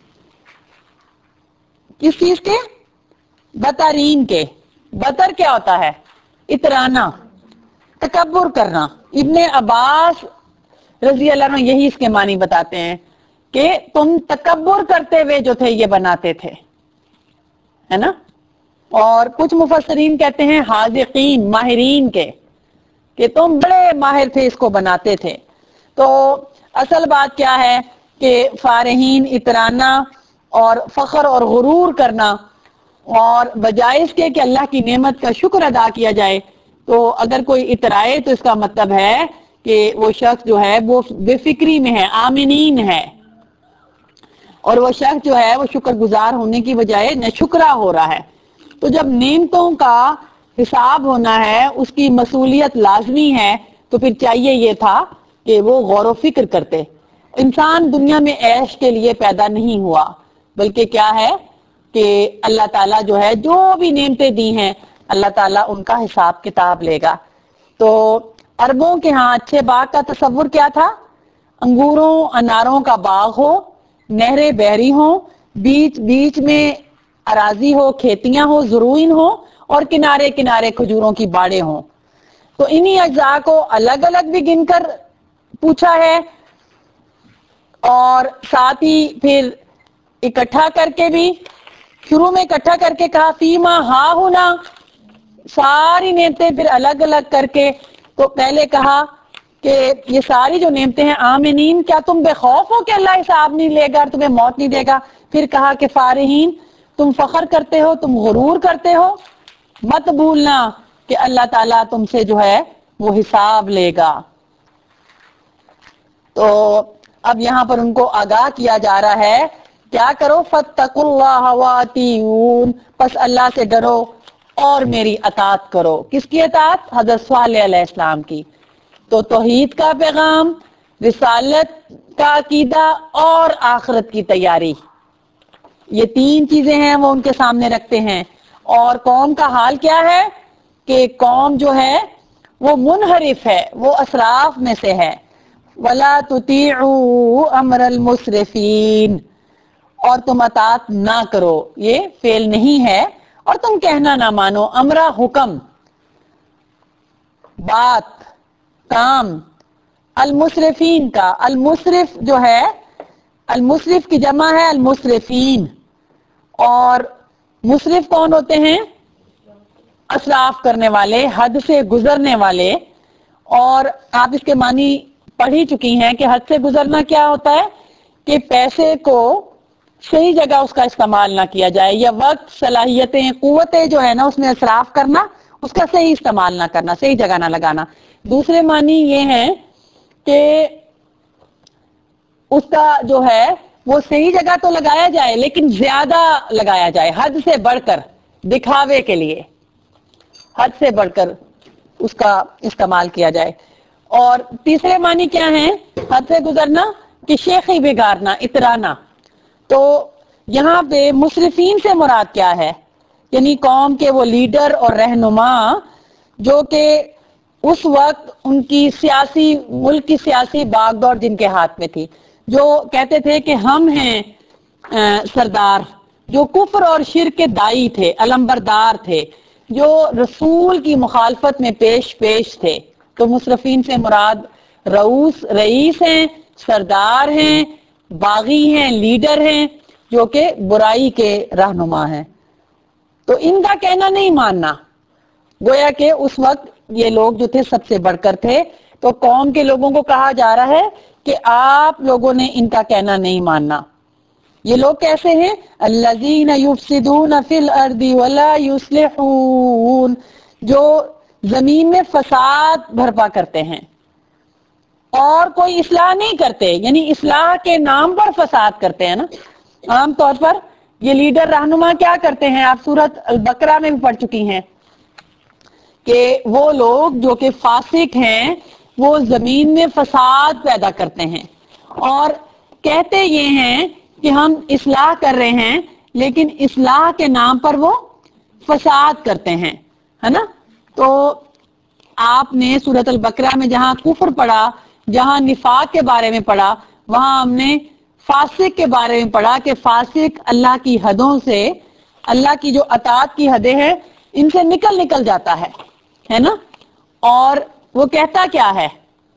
کس چیز کے؟ بطرین کے. بطر کیا ہوتا ہے؟ اترانا، تکبر کرنا. ابن عباس رضی اللہ عنہ یہی اس کے معنی بتاتے ہیں کہ تم تکبر کرتے ہوئے جو تھے یہ بناتے تھے، ہے نا. اور کچھ مفسرین کہتے ہیں حاذقین، ماہرین کے، کہ تم بڑے ماہر تھے اس کو بناتے تھے. تو اصل بات کیا ہے کہ فارہین اترانا اور فخر اور غرور کرنا، اور بجائے اس کے کہ اللہ کی نعمت کا شکر ادا کیا جائے، تو اگر کوئی اترائے تو اس کا مطلب ہے کہ وہ شخص جو ہے وہ بے فکری میں ہے، آمنین ہے، اور وہ شخص جو ہے وہ شکر گزار ہونے کی بجائے ناشکرا ہو رہا ہے. تو جب نعمتوں کا حساب ہونا ہے، اس کی مسئولیت لازمی ہے، تو پھر چاہیے یہ تھا کہ وہ غور و فکر کرتے. انسان دنیا میں عیش کے لیے پیدا نہیں ہوا، بلکہ کیا ہے کہ اللہ تعالیٰ جو ہے جو بھی نعمتیں دی ہیں اللہ تعالیٰ ان کا حساب کتاب لے گا. تو عربوں کے ہاں اچھے باغ کا تصور کیا تھا؟ انگوروں اناروں کا باغ ہو، نہریں بحری ہوں، بیچ بیچ میں اراضی ہو، کھیتیاں ہو، زروعین ہو، اور کنارے کنارے کھجوروں کی باڑیں ہوں. تو انہی اجزاء کو الگ الگ بھی گن کر پوچھا ہے، اور ساتھ ہی پھر اکٹھا کر کے بھی، شروع میں اکٹھا کر کے کہا فیما ہا ہونا، ساری نعمتیں پھر الگ الگ کر کے. تو پہلے کہا کہ یہ ساری جو نعمتیں ہیں آمنین، کیا تم بے خوف ہو کہ اللہ حساب نہیں لے گا اور تمہیں موت نہیں دے گا؟ پھر کہا کہ فارہین، تم فخر کرتے ہو، تم غرور کرتے ہو، مت بھولنا کہ اللہ تعالیٰ تم سے جو ہے وہ حساب لے گا. تو اب یہاں پر ان کو آگاہ کیا جا رہا ہے، کیا کرو؟ فاتقوا اللہ واتیون، پس اللہ سے ڈرو اور میری اطاعت کرو. کس کی اطاعت؟ حضرت صالح علیہ السلام کی. تو توحید کا پیغام، رسالت کا عقیدہ اور آخرت کی تیاری، یہ تین چیزیں ہیں وہ ان کے سامنے رکھتے ہیں. اور قوم کا حال کیا ہے کہ قوم جو ہے وہ منحرف ہے، وہ اسراف میں سے ہے. وَلَا تُطِيعُوا أَمْرَ الْمُسْرِفِينَ، اور تم اطاعت نہ کرو، یہ فعل نہیں ہے، اور تم کہنا نہ مانو. امرہ حکم، بات، کام. المسرفین کا، المسرف جو ہے، المسرف کی جمع ہے المسرفین. اور مسرف کون ہوتے ہیں؟ اسراف کرنے والے، حد سے گزرنے والے. اور آپ اس کے معنی پڑھ ہی چکی ہیں کہ حد سے گزرنا کیا ہوتا ہے کہ پیسے کو صحیح جگہ اس کا استعمال نہ کیا جائے، یا وقت، صلاحیتیں، قوتیں جو ہے نا اس میں اسراف کرنا، اس کا صحیح استعمال نہ کرنا، صحیح جگہ نہ لگانا۔ دوسرے معنی یہ ہے کہ اس کا جو ہے وہ صحیح جگہ تو لگایا جائے لیکن زیادہ لگایا جائے، حد سے بڑھ کر، دکھاوے کے لیے حد سے بڑھ کر اس کا استعمال کیا جائے۔ اور تیسرے معنی کیا ہے حد سے گزرنا؟ کہ شیخی بگارنا، اترانا۔ تو یہاں پہ مسرفین سے مراد کیا ہے؟ یعنی قوم کے وہ لیڈر اور رہنما جو کہ اس وقت ان کی سیاسی، ملک کی سیاسی باغ دوڑ جن کے ہاتھ میں تھی، جو کہتے تھے کہ ہم ہیں سردار، جو کفر اور شرک کے دائی تھے، علمبردار تھے، جو رسول کی مخالفت میں پیش تھے۔ تو مسرفین سے مراد رئیس ہیں، سردار ہیں، باغی ہیں، لیڈر ہیں، جو کہ برائی کے رہنما ہیں۔ تو ان کا کہنا نہیں ماننا، گویا کہ اس وقت یہ لوگ جو تھے سب سے بڑھ کر تھے، تو قوم کے لوگوں کو کہا جا رہا ہے کہ آپ لوگوں نے ان کا کہنا نہیں ماننا۔ یہ لوگ کیسے ہیں؟ الذین یفسدون فی الارض ولا یصلحون، جو زمین میں فساد برپا کرتے ہیں اور کوئی اصلاح نہیں کرتے، یعنی اصلاح کے نام پر فساد کرتے ہیں نا۔ عام طور پر یہ لیڈر رہنما کیا کرتے ہیں؟ آپ سورۃ البقرہ میں بھی پڑھ چکی ہیں کہ وہ لوگ جو کہ فاسق ہیں وہ زمین میں فساد پیدا کرتے ہیں اور کہتے یہ ہیں کہ ہم اصلاح کر رہے ہیں، لیکن اصلاح کے نام پر وہ فساد کرتے ہیں، ہے نا۔ تو آپ نے سورۃ البقرہ میں جہاں کفر پڑھا، جہاں نفاق کے بارے میں پڑھا، وہاں ہم نے فاسق کے بارے میں پڑھا کہ فاسق اللہ کی حدوں سے، اللہ کی جو اطاعت کی حدیں ہیں ان سے نکل جاتا ہے نا۔ اور وہ کہتا کیا ہے؟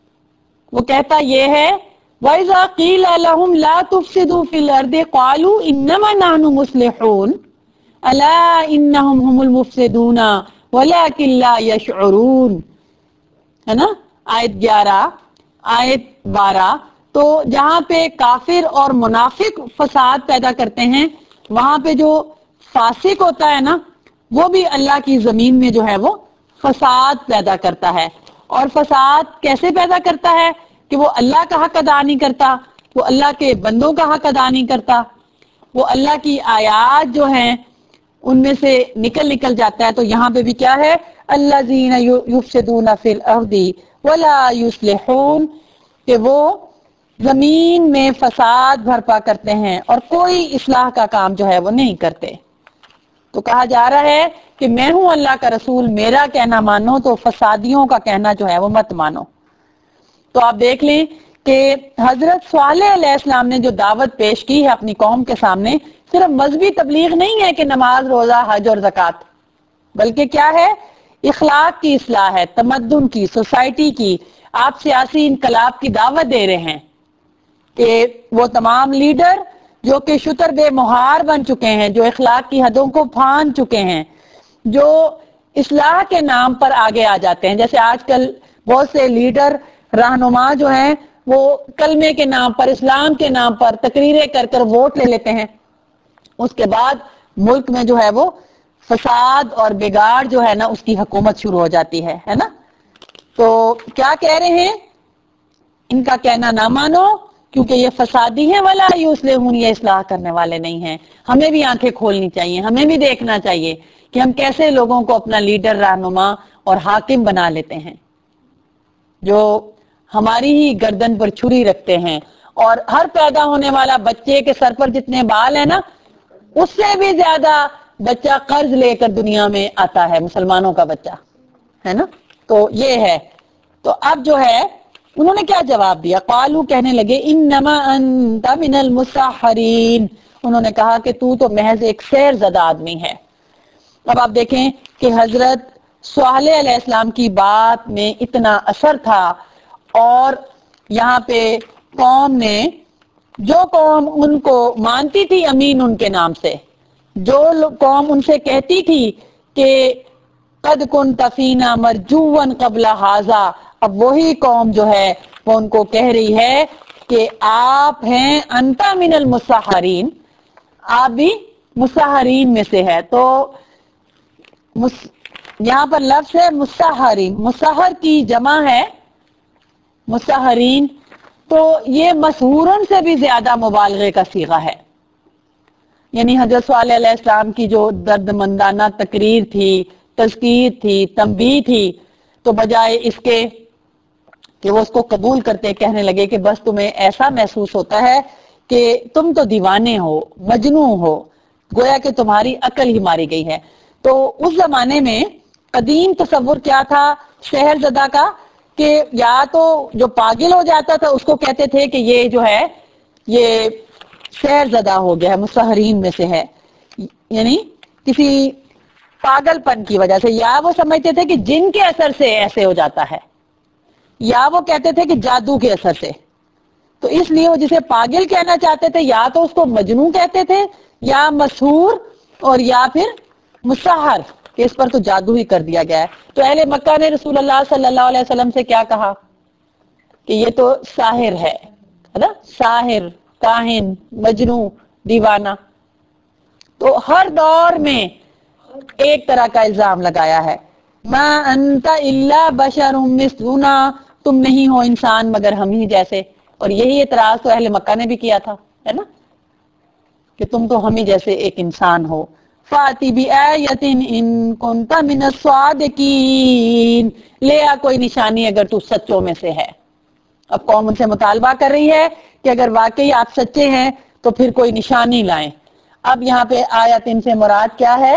وہ کہتا یہ ہے وَإِذَا قِيلَ لَهُمْ لَا تُفْسِدُوا فِي الْأَرْضِ قَالُوا إِنَّمَا نَحْنُ مُصْلِحُونَ أَلَا إِنَّهُمْ هُمُ الْمُفْسِدُونَ وَلَكِنْ لَا يَشْعُرُونَ، ہے نا، آیت 11 آیت 12۔ تو جہاں پہ کافر اور منافق فساد پیدا کرتے ہیں، وہاں پہ جو فاسق ہوتا ہے نا وہ بھی اللہ کی زمین میں جو ہے وہ فساد پیدا کرتا ہے۔ اور فساد کیسے پیدا کرتا ہے؟ کہ وہ اللہ کا حق ادا نہیں کرتا، وہ اللہ کے بندوں کا حق ادا نہیں کرتا، وہ اللہ کی آیات جو ہیں ان میں سے نکل جاتا ہے۔ تو یہاں پہ بھی کیا ہے؟ الذین یفسدون فی الارض ولا یصلحون، کہ وہ زمین میں فساد برپا کرتے ہیں اور کوئی اصلاح کا کام جو ہے وہ نہیں کرتے۔ تو کہا جا رہا ہے کہ میں ہوں اللہ کا رسول، میرا کہنا مانو، تو فسادیوں کا کہنا جو ہے وہ مت مانو۔ تو آپ دیکھ لیں کہ حضرت صالح علیہ السلام نے جو دعوت پیش کی ہے اپنی قوم کے سامنے، صرف مذہبی تبلیغ نہیں ہے کہ نماز، روزہ، حج اور زکوٰۃ، بلکہ کیا ہے؟ اخلاق کی اصلاح ہے، تمدن کی، سوسائٹی کی۔ آپ سیاسی انقلاب کی دعوت دے رہے ہیں کہ وہ تمام لیڈر جو کہ شتر بے مہار بن چکے ہیں، جو اخلاق کی حدوں کو پھاند چکے ہیں، جو اصلاح کے نام پر آگے آ جاتے ہیں، جیسے آج کل بہت سے لیڈر رہنما جو ہیں وہ کلمے کے نام پر، اسلام کے نام پر تقریریں کر ووٹ لے لیتے ہیں، اس کے بعد ملک میں جو ہے وہ فساد اور بگاڑ جو ہے نا اس کی حکومت شروع ہو جاتی ہے نا۔ تو کیا کہہ رہے ہیں؟ ان کا کہنا نہ مانو کیونکہ یہ فسادی ہیں، ولا یصلحون، یہ اصلاح کرنے والے نہیں ہیں۔ ہمیں بھی آنکھیں کھولنی چاہیے، ہمیں بھی دیکھنا چاہیے کہ ہم کیسے لوگوں کو اپنا لیڈر، رہنما اور حاکم بنا لیتے ہیں، جو ہماری ہی گردن پر چھری رکھتے ہیں، اور ہر پیدا ہونے والا بچے کے سر پر جتنے بال ہیں نا اس سے بھی زیادہ بچہ قرض لے کر دنیا میں آتا ہے، مسلمانوں کا بچہ، ہے نا۔ تو یہ ہے۔ تو اب جو ہے انہوں نے کیا جواب دیا؟ قالو، کہنے لگے، انما انت من المسحرین، انہوں نے کہا کہ تو محض ایک سحر زدہ آدمی ہے۔ اب آپ دیکھیں کہ حضرت صالح علیہ السلام کی بات میں اتنا اثر تھا، اور یہاں پہ قوم نے، جو قوم ان کو مانتی تھی امین ان کے نام سے، جو قوم ان سے کہتی تھی کہ قد کنت فینا مرجوا قبل ھذا، اب وہی قوم جو ہے وہ ان کو کہہ رہی ہے کہ آپ ہیں انت من المسحرین، آپ بھی مسحرین میں سے ہے. تو یہاں پر لفظ ہے مسحرین، مسحر کی جمع ہے مسحرین، تو یہ مسحورن سے بھی زیادہ مبالغے کا صیغہ ہے. یعنی حضرت صالح علیہ السلام کی جو درد مندانہ تقریر تھی، تذکیر تھی، تنبیہ تھی، تو بجائے اس کے کہ وہ اس کو قبول کرتے، کہنے لگے کہ بس تمہیں ایسا محسوس ہوتا ہے کہ تم تو دیوانے ہو، مجنون ہو، گویا کہ تمہاری عقل ہی ماری گئی ہے. تو اس زمانے میں قدیم تصور کیا تھا سحر زدہ کا، کہ یا تو جو پاگل ہو جاتا تھا اس کو کہتے تھے کہ یہ جو ہے یہ سحر زدہ ہو گیا ہے، مسحرین میں سے ہے، یعنی کسی پاگل پن کی وجہ سے، یا وہ سمجھتے تھے کہ جن کے اثر سے ایسے ہو جاتا ہے، یا وہ کہتے تھے کہ جادو کے اثر سے. تو اس لیے وہ جسے پاگل کہنا چاہتے تھے یا تو اس کو مجنون کہتے تھے، یا مسحور، اور یا پھر مسحر، کہ اس پر تو جادو ہی کر دیا گیا ہے. تو اہل مکہ نے رسول اللہ صلی اللہ علیہ وسلم سے کیا کہا کہ یہ تو ساحر ہے نا، ساحر، کاہن، مجنون، دیوانہ. تو ہر دور میں ایک طرح کا الزام لگایا ہے، ما انت الا بشر مثلنا، تم نہیں ہو انسان مگر ہم ہی جیسے. اور یہی اعتراض تو اہل مکہ نے بھی کیا تھا، ہے نا، کہ تم تو ہم ہی جیسے ایک انسان ہو. فاتی بآیۃ ان کنت من الصادقین، لے آ کوئی نشانی اگر تو سچوں میں سے ہے. اب قوم ان سے مطالبہ کر رہی ہے کہ اگر واقعی آپ سچے ہیں تو پھر کوئی نشانی لائیں. اب یہاں پہ آیت ان سے مراد کیا ہے؟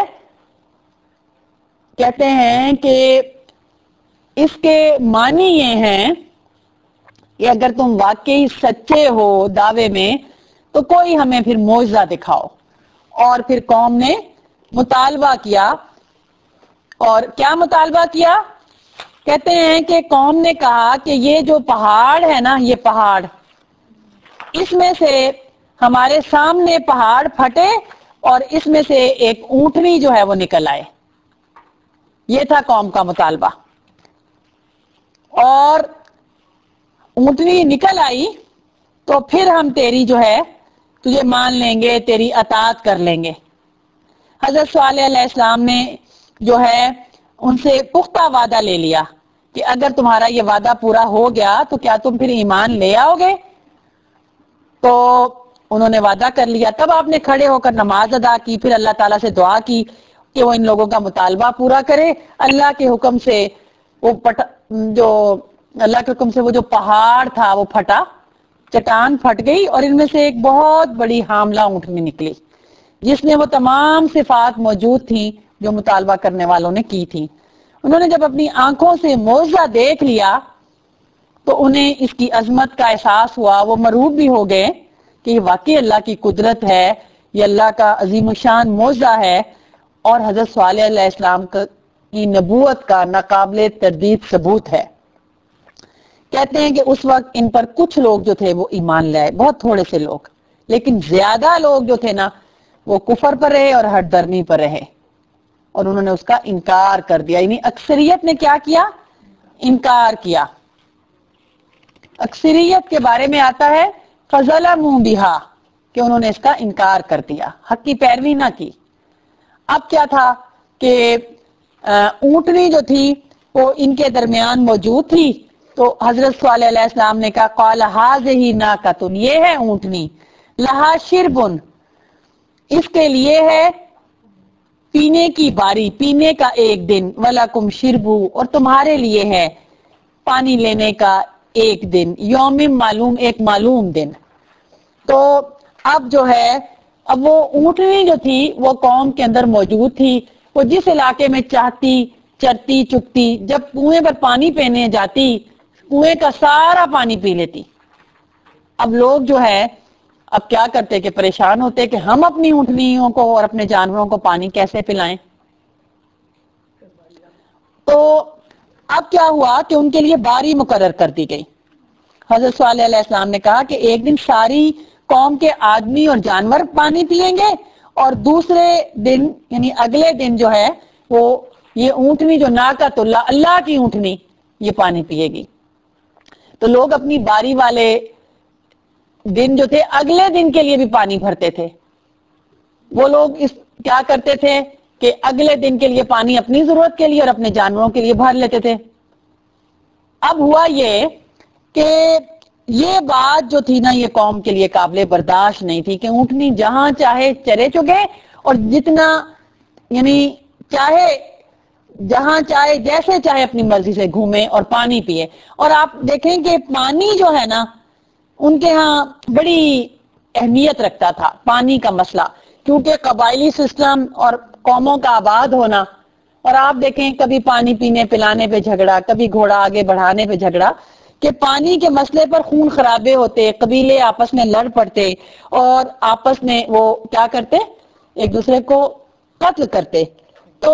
کہتے ہیں کہ اس کے معنی یہ ہیں کہ اگر تم واقعی سچے ہو دعوے میں تو کوئی ہمیں پھر معجزہ دکھاؤ. اور پھر قوم نے مطالبہ کیا، اور کیا مطالبہ کیا؟ کہتے ہیں کہ قوم نے کہا کہ یہ جو پہاڑ ہے نا، یہ پہاڑ، اس میں سے ہمارے سامنے پہاڑ پھٹے اور اس میں سے ایک اونٹنی جو ہے وہ نکل آئے. یہ تھا قوم کا مطالبہ. اور اونٹنی نکل آئی تو پھر ہم تیری جو ہے تجھے مان لیں گے، تیری اطاعت کر لیں گے. حضرت صالح علیہ السلام نے جو ہے ان سے پختہ وعدہ لے لیا کہ اگر تمہارا یہ وعدہ پورا ہو گیا تو کیا تم پھر ایمان لے آؤ گے؟ تو انہوں نے وعدہ کر لیا. تب آپ نے کھڑے ہو کر نماز ادا کی، پھر اللہ تعالیٰ سے دعا کی کہ وہ ان لوگوں کا مطالبہ پورا کرے. اللہ کے حکم سے وہ اللہ کے حکم سے وہ جو پہاڑ تھا وہ پھٹا، چٹان پھٹ گئی، اور ان میں سے ایک بہت بڑی حاملہ اونٹنی نکلی جس میں وہ تمام صفات موجود تھیں جو مطالبہ کرنے والوں نے کی تھی. انہوں نے جب اپنی آنکھوں سے معجزہ دیکھ لیا تو انہیں اس کی عظمت کا احساس ہوا. وہ مرعوب بھی ہو گئے کہ یہ واقعی اللہ کی قدرت ہے، یہ اللہ کا عظیم الشان معجزہ ہے، اور حضرت صالح علیہ السلام کی نبوت کا ناقابل تردید ثبوت ہے. کہتے ہیں کہ اس وقت ان پر کچھ لوگ جو تھے وہ ایمان لائے، بہت تھوڑے سے لوگ، لیکن زیادہ لوگ جو تھے نا وہ کفر پر رہے اور ہٹ درمی پر رہے، اور انہوں نے اس کا انکار کر دیا. یعنی اکثریت نے کیا کیا؟ انکار کیا. اکثریت کے بارے میں آتا ہے فَظَلَمُوا بِهَا، کہ انہوں نے اس کا انکار کر دیا، حق کی پیروی نہ کی. اب کیا تھا کہ اونٹنی جو تھی وہ ان کے درمیان موجود تھی، تو حضرت صالح علیہ السلام نے کہا قَالَ هَٰذِهِ نَاقَةٌ، یہ ہے اونٹنی، لَهَا شِرْبٌ، اس کے لیے ہے پینے کی باری، پینے کا ایک دن، وَلَكُمْ شِرْبُ، اور تمہارے لیے ہے پانی لینے کا ایک دن، یوم معلوم، ایک معلوم دن. تو اب جو ہے اب وہ اونٹنی جو تھی وہ قوم کے اندر موجود تھی، وہ جس علاقے میں چاہتی چرتی چکتی، جب کنویں پر پانی پینے جاتی کنویں کا سارا پانی پی لیتی. اب لوگ جو ہے اب کیا کرتے کہ پریشان ہوتے کہ ہم اپنی اونٹنیوں کو اور اپنے جانوروں کو پانی کیسے پلائیں. تو اب کیا ہوا کہ ان کے لیے باری مقرر کر دی گئی. حضرت صالح علیہ السلام نے کہا کہ ایک دن ساری قوم کے آدمی اور جانور پانی پیئیں گے، اور دوسرے دن یعنی اگلے دن جو ہے وہ یہ اونٹنی جو ناقۃ اللہ، اللہ کی اونٹنی، یہ پانی پیے گی. تو لوگ اپنی باری والے دن جو تھے اگلے دن کے لیے بھی پانی بھرتے تھے. وہ لوگ کیا کرتے تھے کہ اگلے دن کے لیے پانی اپنی ضرورت کے لیے اور اپنے جانوروں کے لیے بھر لیتے تھے. اب ہوا یہ کہ یہ بات جو تھی نا یہ قوم کے لیے قابل برداشت نہیں تھی کہ اونٹنی جہاں چاہے چرے چگے اور جتنا یعنی چاہے جہاں چاہے جیسے چاہے اپنی مرضی سے گھومے اور پانی پیے. اور آپ دیکھیں کہ پانی جو ہے نا ان کے ہاں بڑی اہمیت رکھتا تھا پانی کا مسئلہ, کیونکہ قبائلی سسٹم اور قوموں کا آباد ہونا. اور آپ دیکھیں کبھی پانی پینے پلانے پہ جھگڑا, کبھی گھوڑا آگے بڑھانے پہ جھگڑا, کہ پانی کے مسئلے پر خون خرابے ہوتے, قبیلے آپس میں لڑ پڑتے اور آپس میں وہ کیا کرتے ایک دوسرے کو قتل کرتے. تو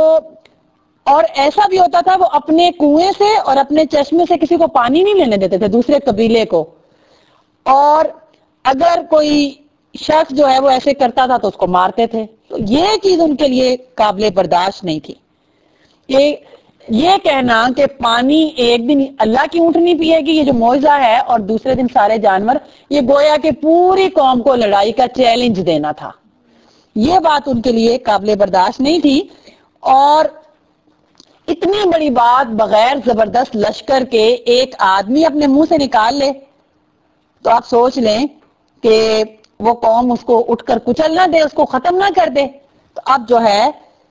اور ایسا بھی ہوتا تھا وہ اپنے کنویں سے اور اپنے چشمے سے کسی کو پانی نہیں لینے دیتے تھے دوسرے قبیلے کو, اور اگر کوئی شخص جو ہے وہ ایسے کرتا تھا تو اس کو مارتے تھے. تو یہ چیز ان کے لیے قابل برداشت نہیں تھی کہ یہ کہنا کہ پانی ایک دن اللہ کی اونٹنی پیے گی, یہ جو معجزہ ہے, اور دوسرے دن سارے جانور, یہ گویا کہ پوری قوم کو لڑائی کا چیلنج دینا تھا. یہ بات ان کے لیے قابل برداشت نہیں تھی. اور اتنی بڑی بات بغیر زبردست لشکر کے ایک آدمی اپنے منہ سے نکال لے تو آپ سوچ لیں کہ وہ قوم اس کو اٹھ کر کچل نہ دے, اس کو ختم نہ کر دے. تو اب جو ہے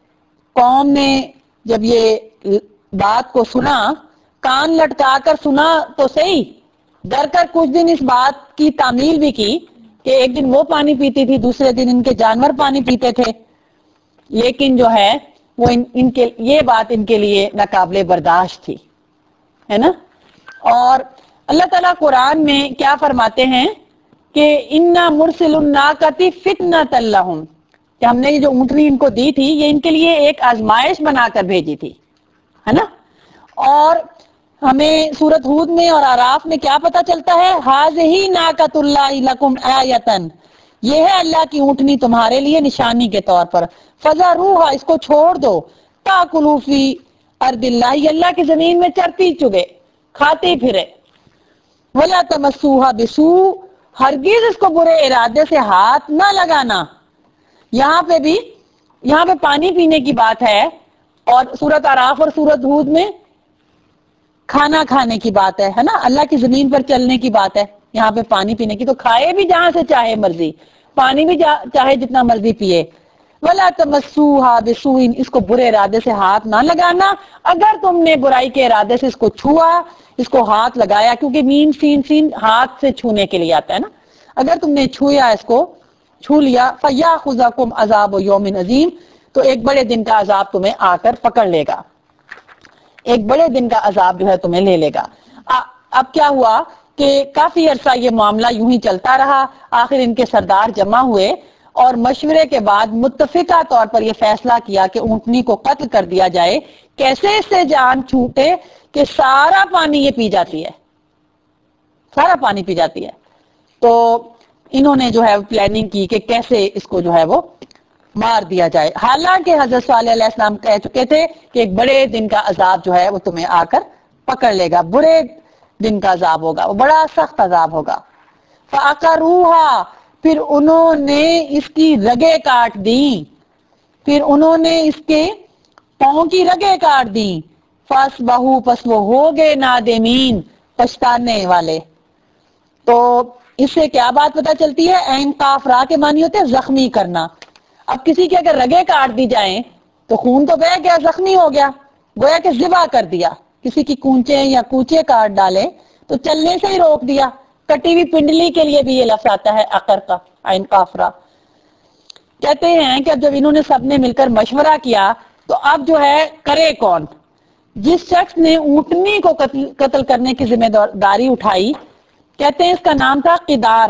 قوم نے جب یہ بات کو سنا, کان لٹکا کر سنا تو صحیح, ڈر کر کچھ دن اس بات کی تعمیل بھی کی کہ ایک دن وہ پانی پیتی تھی, دوسرے دن ان کے جانور پانی پیتے تھے. لیکن جو ہے وہ ان کے یہ بات ان کے لیے ناقابل برداشت تھی, ہے نا. اور اللہ تعالیٰ قرآن میں کیا فرماتے ہیں کہ انا مرسل الناقۃ فتنۃ لہم, کہ ہم نے یہ جو اونٹنی ان کو دی تھی یہ ان کے لیے ایک آزمائش بنا کر بھیجی تھی, ہے نا. اور ہمیں سورۃ ہود میں اور اعراف میں کیا پتہ چلتا ہے, ھذہ ناقۃ اللہ لکم آیۃ, یہ ہے اللہ کی اونٹنی تمہارے لیے نشانی کے طور پر, فذروھا, اس کو چھوڑ دو, تاکلوا فی ارض اللہ, یہ اللہ کی زمین میں چرتی چگے کھاتی پھرے, ولا تمسوھا بسوء, ہرگز اس کو برے ارادے سے ہاتھ نہ لگانا. یہاں پہ بھی یہاں پہ پانی پینے کی بات ہے, اور سورۃ اعراف اور سورۃ ہود میں کھانا کھانے کی بات ہے نا, اللہ کی زمین پر چلنے کی بات ہے. یہاں پہ پانی پینے کی, تو کھائے بھی جہاں سے چاہے مرضی, پانی بھی چاہے جتنا مرضی پیے. ولا تمسوھا بسوء, اس کو برے ارادے سے ہاتھ نہ لگانا. اگر تم نے برائی کے ارادے سے اس کو چھوا, اس کو ہاتھ لگایا, کیونکہ میم سین سین ہاتھ سے چھونے کے لیے آتا ہے نا, اگر تم نے چھویا اس کو چھو لیا, فیاخذکم عذاب یوم عظیم, تو ایک بڑے دن کا عذاب تمہیں آ کر پکڑ لے گا, ایک بڑے دن کا عذاب جو ہے تمہیں لے لے گا. اب کیا ہوا کہ کافی عرصہ یہ معاملہ یوں ہی چلتا رہا. آخر ان کے سردار جمع ہوئے اور مشورے کے بعد متفقہ طور پر یہ فیصلہ کیا کہ اونٹنی کو قتل کر دیا جائے. کیسے اس سے جان چھوٹے کہ سارا پانی یہ پی جاتی ہے, سارا پانی پی جاتی ہے. تو انہوں نے جو ہے پلاننگ کی کہ کیسے اس کو جو ہے وہ مار دیا جائے. حالانکہ حضرت صالح علیہ السلام کہہ چکے تھے کہ ایک بڑے دن کا عذاب جو ہے وہ تمہیں آ کر پکڑ لے گا, برے دن کا عذاب ہوگا, وہ بڑا سخت عذاب ہوگا. فعقروھا, پھر انہوں نے اس کی رگیں کاٹ دیں, پھر انہوں نے اس کے پاؤں کی رگیں کاٹ دیں. فاصبحوا, پس وہ ہو گئے نادمین, پچھتانے والے. تو اس سے کیا بات پتہ چلتی ہے, عین قاف را کے معنی ہوتے ہیں زخمی کرنا. اب کسی کی اگر رگیں کاٹ دی جائیں تو خون تو بہہ گیا, زخمی ہو گیا, گویا کہ ذبح کر دیا. کسی کی کونچے یا کوچے کاٹ ڈالے تو چلنے سے ہی روک دیا. کٹی ہوئی پنڈلی کے لیے بھی یہ لفظ آتا ہے عقر کا, عین قاف را. کہتے ہیں کہ اب جب انہوں نے سب نے مل کر مشورہ کیا تو اب جو ہے کرے کون. جس شخص نے اونٹنی کو قتل کرنے کی ذمہ داری اٹھائی, کہتے ہیں اس کا نام تھا قدار.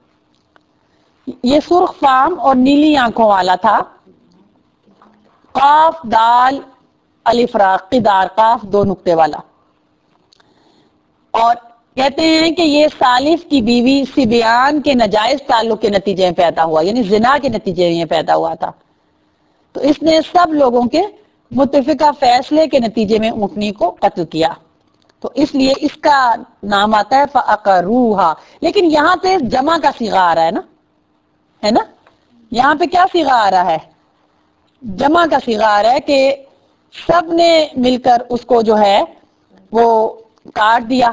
یہ سرخ فام اور نیلی آنکھوں والا تھا. قاف دال الف را, قدار, قاف دو نقطے والا. اور کہتے ہیں کہ یہ سالف کی بیوی سبیان کے ناجائز تعلق کے نتیجے میں پیدا ہوا, یعنی زنا کے نتیجے میں یہ پیدا ہوا تھا. تو اس نے سب لوگوں کے متفقہ فیصلے کے نتیجے میں اونٹنی کو قتل کیا, تو اس لیے اس کا نام آتا ہے فعقروھا. لیکن یہاں پہ جمع کا صیغہ آ رہا ہے نا, یہاں پہ کیا صیغہ آ رہا ہے؟ جمع کا صیغہ آ رہا ہے کہ سب نے مل کر اس کو جو ہے وہ کاٹ دیا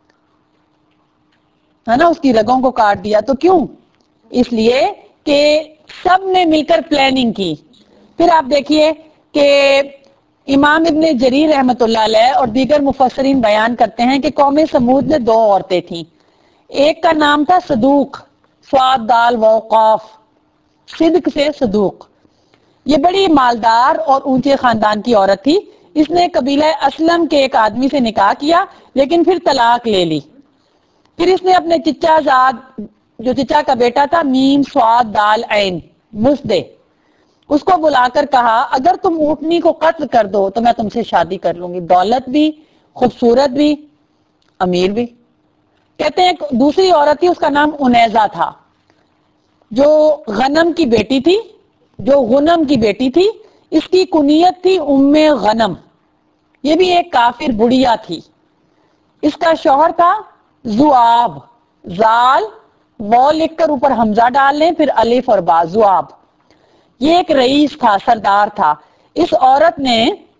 ہے نا، اس کی رگوں کو کاٹ دیا. تو کیوں؟ اس لیے کہ سب نے مل کر پلاننگ کی. پھر آپ دیکھیے کہ امام ابن جریر رحمۃ اللہ علیہ اور دیگر مفسرین بیان کرتے ہیں کہ قوم سمود میں 2 عورتیں تھیں. ایک کا نام تھا صدوق، صاد دال وقاف، صدق سے صدوق. یہ بڑی مالدار اور اونچے خاندان کی عورت تھی. اس نے قبیلہ اسلم کے ایک آدمی سے نکاح کیا لیکن پھر طلاق لے لی. پھر اس نے اپنے چچا زاد جو چچا کا بیٹا تھا میم صاد دال عین مصدے، اس کو بلا کر کہا اگر تم اونٹنی کو قتل کر دو تو میں تم سے شادی کر لوں گی، دولت بھی، خوبصورت بھی، امیر بھی. کہتے ہیں دوسری عورت تھی، اس کا نام انیزہ تھا، جو غنم کی بیٹی تھی، جو غنم کی بیٹی تھی. اس کی کنیت تھی ام غنم. یہ بھی ایک کافر بڑھیا تھی. اس کا شوہر تھا زواب، زال و لکھ کر اوپر حمزہ ڈال لیں پھر الف اور با، زواب. یہ ایک رئیس تھا، سردار تھا. اس عورت نے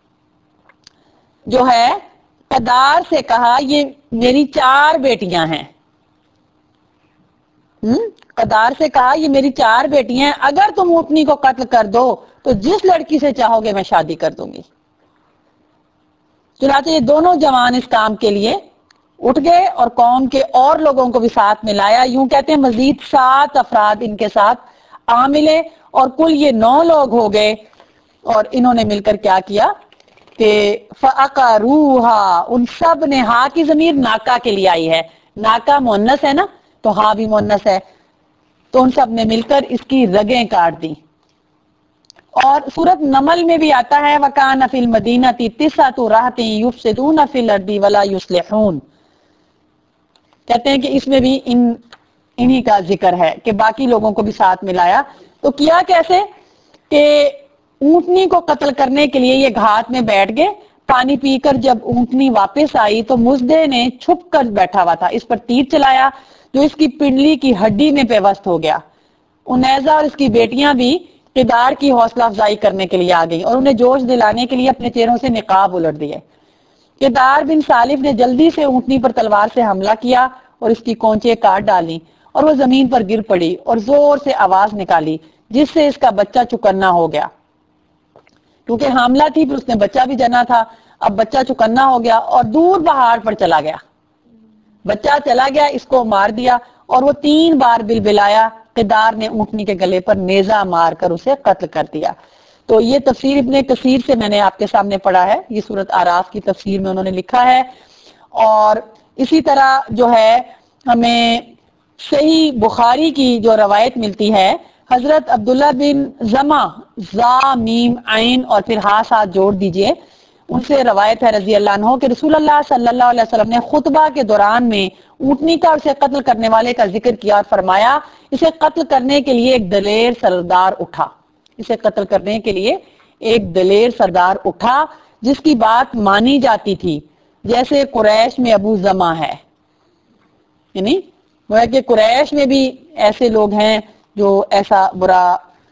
جو ہے قدار سے کہا یہ میری 4 بیٹیاں ہیں. قدار سے کہا یہ میری 4 بیٹیاں ہیں، اگر تم اونٹنی کو قتل کر دو تو جس لڑکی سے چاہو گے میں شادی کر دوں گی. چنانچہ یہ دونوں جوان اس کام کے لیے اٹھ گئے اور قوم کے اور لوگوں کو بھی ساتھ میں لایا. یوں کہتے ہیں مزید 7 افراد ان کے ساتھ آ ملے اور کل یہ 9 لوگ ہو گئے. اور انہوں نے مل کر کیا کیا کہ فَأَقَرُوهَا، ان سب نے، ہا کی ضمیر ناکا کے لیے آئی ہے، ناکا مؤنث ہے نا تو ہا بھی مؤنث ہے. تو ان سب نے مل کر اس کی رگیں کاٹ دی. اور سورۃ نمل میں بھی آتا ہے وَكَانَ فِي الْمَدِينَةِ تِسْعَةُ رَهْطٍ يُفْسِدُونَ فِي الْأَرْضِ وَلَا يُصْلِحُونَ. کہتے ہیں کہ اس میں بھی انہی کا ذکر ہے کہ باقی لوگوں کو بھی ساتھ ملایا. تو کیا کیسے کہ اونٹنی کو قتل کرنے کے لیے یہ گھاٹ میں بیٹھ گئے. پانی پی کر جب اونٹنی واپس آئی تو مزدے نے چھپ کر بیٹھا ہوا تھا، اس پر تیر چلایا جو اس کی پنڈلی کی ہڈی میں پیوست ہو گیا. انیزہ اور اس کی بیٹیاں بھی قدار کی حوصلہ افزائی کرنے کے لیے آ گئی اور انہیں جوش دلانے کے لیے اپنے چہروں سے نقاب الٹ دیے. قدار بن سالف نے جلدی سے اونٹنی پر تلوار سے حملہ کیا اور اس کی کونچیں کاٹ ڈالی اور وہ زمین پر گر پڑی اور زور سے آواز نکالی جس سے اس کا بچہ چکنا ہو گیا. کیونکہ حاملہ تھی پھر اس نے بچہ بھی جنا تھا، اب بچہ چکنا ہو گیا اور دور پہاڑ پر چلا گیا. بچہ چلا گیا، اس کو مار دیا اور وہ 3 بار بلبلایا. قدار نے اونٹنی کے گلے پر نیزہ مار کر اسے قتل کر دیا. تو یہ تفسیر ابن کثیر سے میں نے آپ کے سامنے پڑھا ہے، یہ سورۃ اعراف کی تفسیر میں انہوں نے لکھا ہے. اور اسی طرح جو ہے ہمیں صحیح بخاری کی جو روایت ملتی ہے، حضرت عبداللہ بن زمع، زا میم عین اور پھر ہا ساتھ جوڑ دیجئے، ان سے روایت ہے رضی اللہ عنہ کہ رسول اللہ صلی اللہ علیہ وسلم نے خطبہ کے دوران میں اونٹنی کا اور اسے قتل کرنے والے کا ذکر کیا اور فرمایا اسے قتل کرنے کے لیے ایک دلیر سردار اٹھا. اسے قتل کرنے کے لیے ایک دلیر سردار اٹھا جس کی بات مانی جاتی تھی، جیسے قریش میں ابو زمع ہے. یعنی وہ ہے کہ قریش میں بھی ایسے لوگ ہیں جو ایسا برا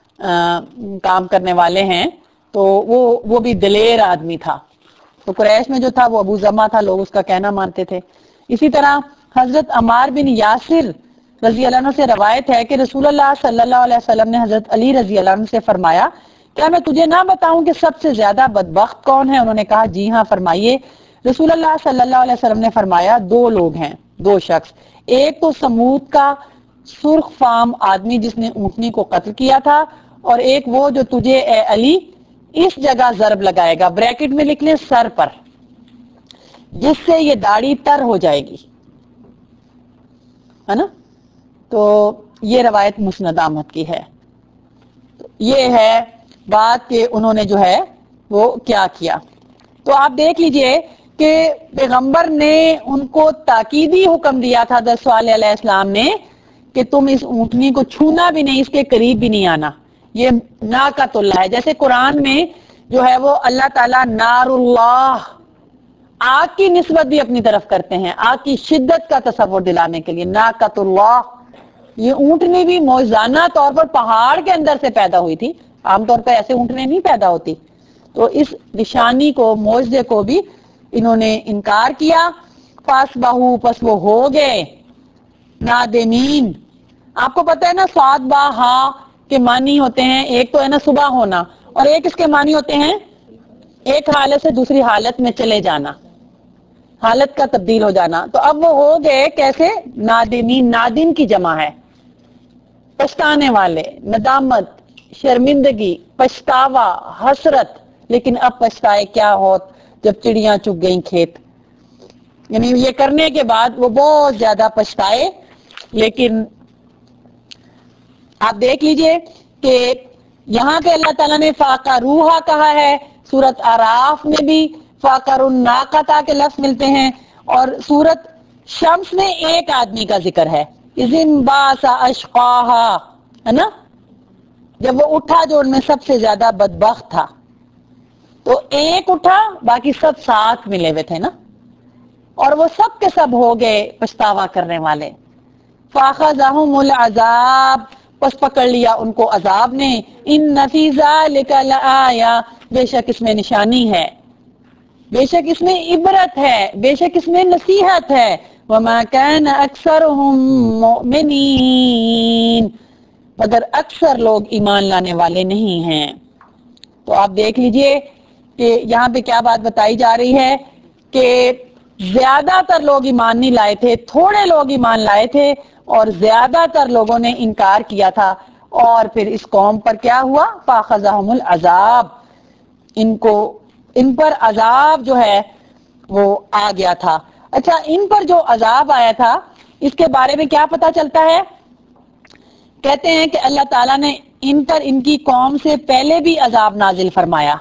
کام کرنے والے ہیں، تو وہ بھی دلیر آدمی تھا. تو قریش میں جو تھا وہ ابو زمع تھا، لوگ اس کا کہنا مانتے تھے. اسی طرح حضرت عمار بن یاسر رضی اللہ عنہ سے روایت ہے کہ رسول اللہ صلی اللہ علیہ وسلم نے حضرت علی رضی اللہ عنہ سے فرمایا کیا میں تجھے نہ بتاؤں کہ سب سے زیادہ بدبخت کون ہے؟ انہوں نے کہا جی ہاں فرمائیے. رسول اللہ صلی اللہ علیہ وسلم نے فرمایا 2 لوگ ہیں، 2 شخص، ایک تو سمود کا سرخ فام آدمی جس نے اونٹنی کو قتل کیا تھا، اور ایک وہ جو تجھے اے علی اس جگہ ضرب لگائے گا، بریکٹ میں لکھ لیں سر پر، جس سے یہ داڑھی تر ہو جائے گی، ہے نا. تو یہ روایت مسند احمد کی ہے. یہ ہے بات کہ انہوں نے جو ہے وہ کیا کیا. تو آپ دیکھ لیجئے کہ پیغمبر نے ان کو تاکیدی حکم دیا تھا حضرت صالح علیہ السلام نے کہ تم اس اونٹنی کو چھونا بھی نہیں، اس کے قریب بھی نہیں آنا. یہ ناقۃ اللہ ہے. جیسے قرآن میں جو ہے وہ اللہ تعالیٰ نار اللہ، آگ کی نسبت بھی اپنی طرف کرتے ہیں، آگ کی شدت کا تصور دلانے کے لیے ناقۃ اللہ. یہ اونٹنی بھی موجزانہ طور پر پہاڑ کے اندر سے پیدا ہوئی تھی، عام طور پر ایسے اونٹنی نہیں پیدا ہوتی. تو اس نشانی کو، معجزے کو بھی انہوں نے انکار کیا. پس بہو، پس وہ ہو گئے نادمین. آپ کو پتہ ہے نا صاد با ہا کے معنی ہوتے ہیں، ایک تو ہے نا صبح ہونا، اور ایک اس کے معنی ہوتے ہیں ایک حالت سے دوسری حالت میں چلے جانا، حالت کا تبدیل ہو جانا. تو اب وہ ہو گئے کیسے؟ نادمین. نادم کی جمع ہے، پچھتانے والے، ندامت، شرمندگی، پچھتاوا، حسرت. لیکن اب پچھتائے کیا ہوت جب چڑیاں چگ گئیں کھیت. یعنی یہ کرنے کے بعد وہ بہت زیادہ پچھتائے. لیکن آپ دیکھ لیجئے کہ یہاں پہ اللہ تعالیٰ نے فاقہ روحا کہا ہے، سورت اعراف میں بھی فاقر الناقتا کے لفظ ملتے ہیں، اور سورت شمس میں ایک آدمی کا ذکر ہے، اذن باسا اشقاہا، ہے نا، جب وہ اٹھا جو ان میں سب سے زیادہ بدبخت تھا. تو ایک اٹھا، باقی سب ساتھ ملے ہوئے تھے نا، اور وہ سب کے سب ہو گئے پچھتاوا کرنے والے. فاخذہم العذاب، پس پکڑ لیا ان کو عذاب نے. ان فی ذلک لآیہ، بے شک اس میں نشانی ہے، بے شک اس میں عبرت ہے، بے شک اس میں نصیحت ہے. وما کان اکثرهم مؤمنین، مگر اکثر لوگ ایمان لانے والے نہیں ہیں. تو آپ دیکھ لیجئے کہ یہاں پہ کیا بات بتائی جا رہی ہے کہ زیادہ تر لوگ ایمان نہیں لائے تھے، تھوڑے لوگ ایمان لائے تھے، اور زیادہ تر لوگوں نے انکار کیا تھا. اور پھر اس قوم پر کیا ہوا؟ فاخذہم العذاب، ان پر عذاب جو ہے وہ آ گیا تھا. اچھا، ان پر جو عذاب آیا تھا اس کے بارے میں کیا پتا چلتا ہے؟ کہتے ہیں کہ اللہ تعالیٰ نے ان پر ان کی قوم سے پہلے بھی عذاب نازل فرمایا،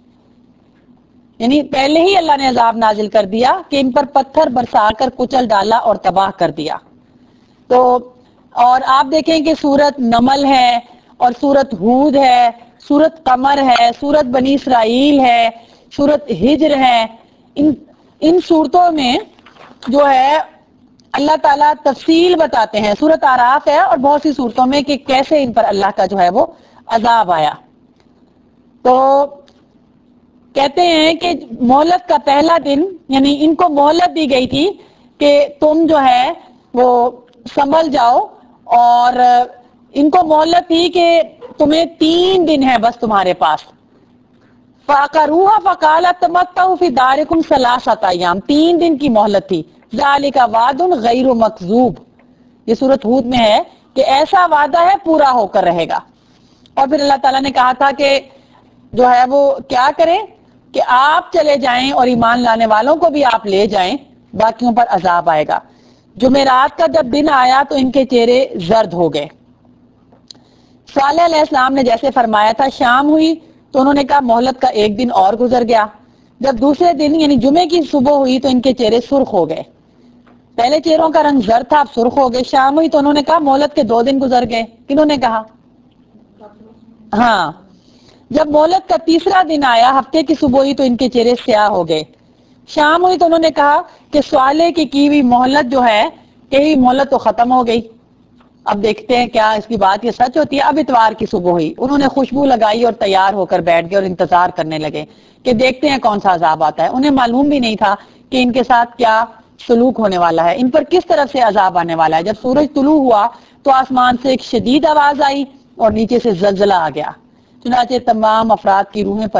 یعنی پہلے ہی اللہ نے عذاب نازل کر دیا کہ ان پر پتھر برسا کر کچل ڈالا اور تباہ کر دیا. تو اور آپ دیکھیں کہ سورت نمل ہے، اور سورت ہود ہے، سورت قمر ہے، سورت بنی اسرائیل ہے، سورت ہجر ہے. ان صورتوں میں جو ہے اللہ تعالیٰ تفصیل بتاتے ہیں. سورت اعراف ہے اور بہت سی صورتوں میں کہ کیسے ان پر اللہ کا جو ہے وہ عذاب آیا. تو کہتے ہیں کہ مہلت کا پہلا دن، یعنی ان کو مہلت دی گئی تھی کہ تم جو ہے وہ سنبھل جاؤ، اور ان کو مہلت تھی کہ تمہیں 3 دن ہے بس تمہارے پاس. فَعَقَرُوهَا فَقَالَ تَمَتَّعُوا فِي دَارِكُمْ ثَلَاثَةَ أَيَّامٍ، 3 دن کی مہلت تھی. ذَلِكَ وَعْدٌ غَيْرُ مَكْذُوبٍ، یہ سورۃ ہود میں ہے کہ ایسا وعدہ ہے پورا ہو کر رہے گا. اور پھر اللہ تعالیٰ نے کہا تھا کہ جو ہے وہ کیا کریں کہ آپ چلے جائیں اور ایمان لانے والوں کو بھی آپ لے جائیں، باقیوں پر عذاب آئے گا. جمعرات کا جب دن آیا تو ان کے چہرے زرد ہو گئے. صالح علیہ السلام نے جیسے فرمایا تھا، شام ہوئی تو انہوں نے کہا مہلت کا 1 دن اور گزر گیا. جب دوسرے دن یعنی جمعے کی صبح ہوئی تو ان کے چہرے سرخ ہو گئے. پہلے چہروں کا رنگ زرد تھا، اب سرخ ہو گئے. شام ہوئی تو انہوں نے کہا مہلت کے 2 دن گزر گئے. کنہوں نے کہا؟ ہاں. جب مہلت کا تیسرا دن آیا، ہفتے کی صبح ہوئی تو ان کے چہرے سیاہ ہو گئے. شام ہوئی تو انہوں نے کہا کہ صالح کی ہوئی مہلت جو ہے کہ مہلت تو ختم ہو گئی، اب دیکھتے ہیں کیا اس کی بات یہ سچ ہوتی ہے. اب اتوار کی صبح ہوئی، انہوں نے خوشبو لگائی اور تیار ہو کر بیٹھ گئے اور انتظار کرنے لگے کہ دیکھتے ہیں کون سا عذاب آتا ہے. انہیں معلوم بھی نہیں تھا کہ ان کے ساتھ کیا سلوک ہونے والا ہے، ان پر کس طرف سے عذاب آنے والا ہے. جب سورج طلوع ہوا تو آسمان سے ایک شدید آواز آئی اور نیچے سے زلزلہ آ گیا. چنانچہ تمام افراد کی روحیں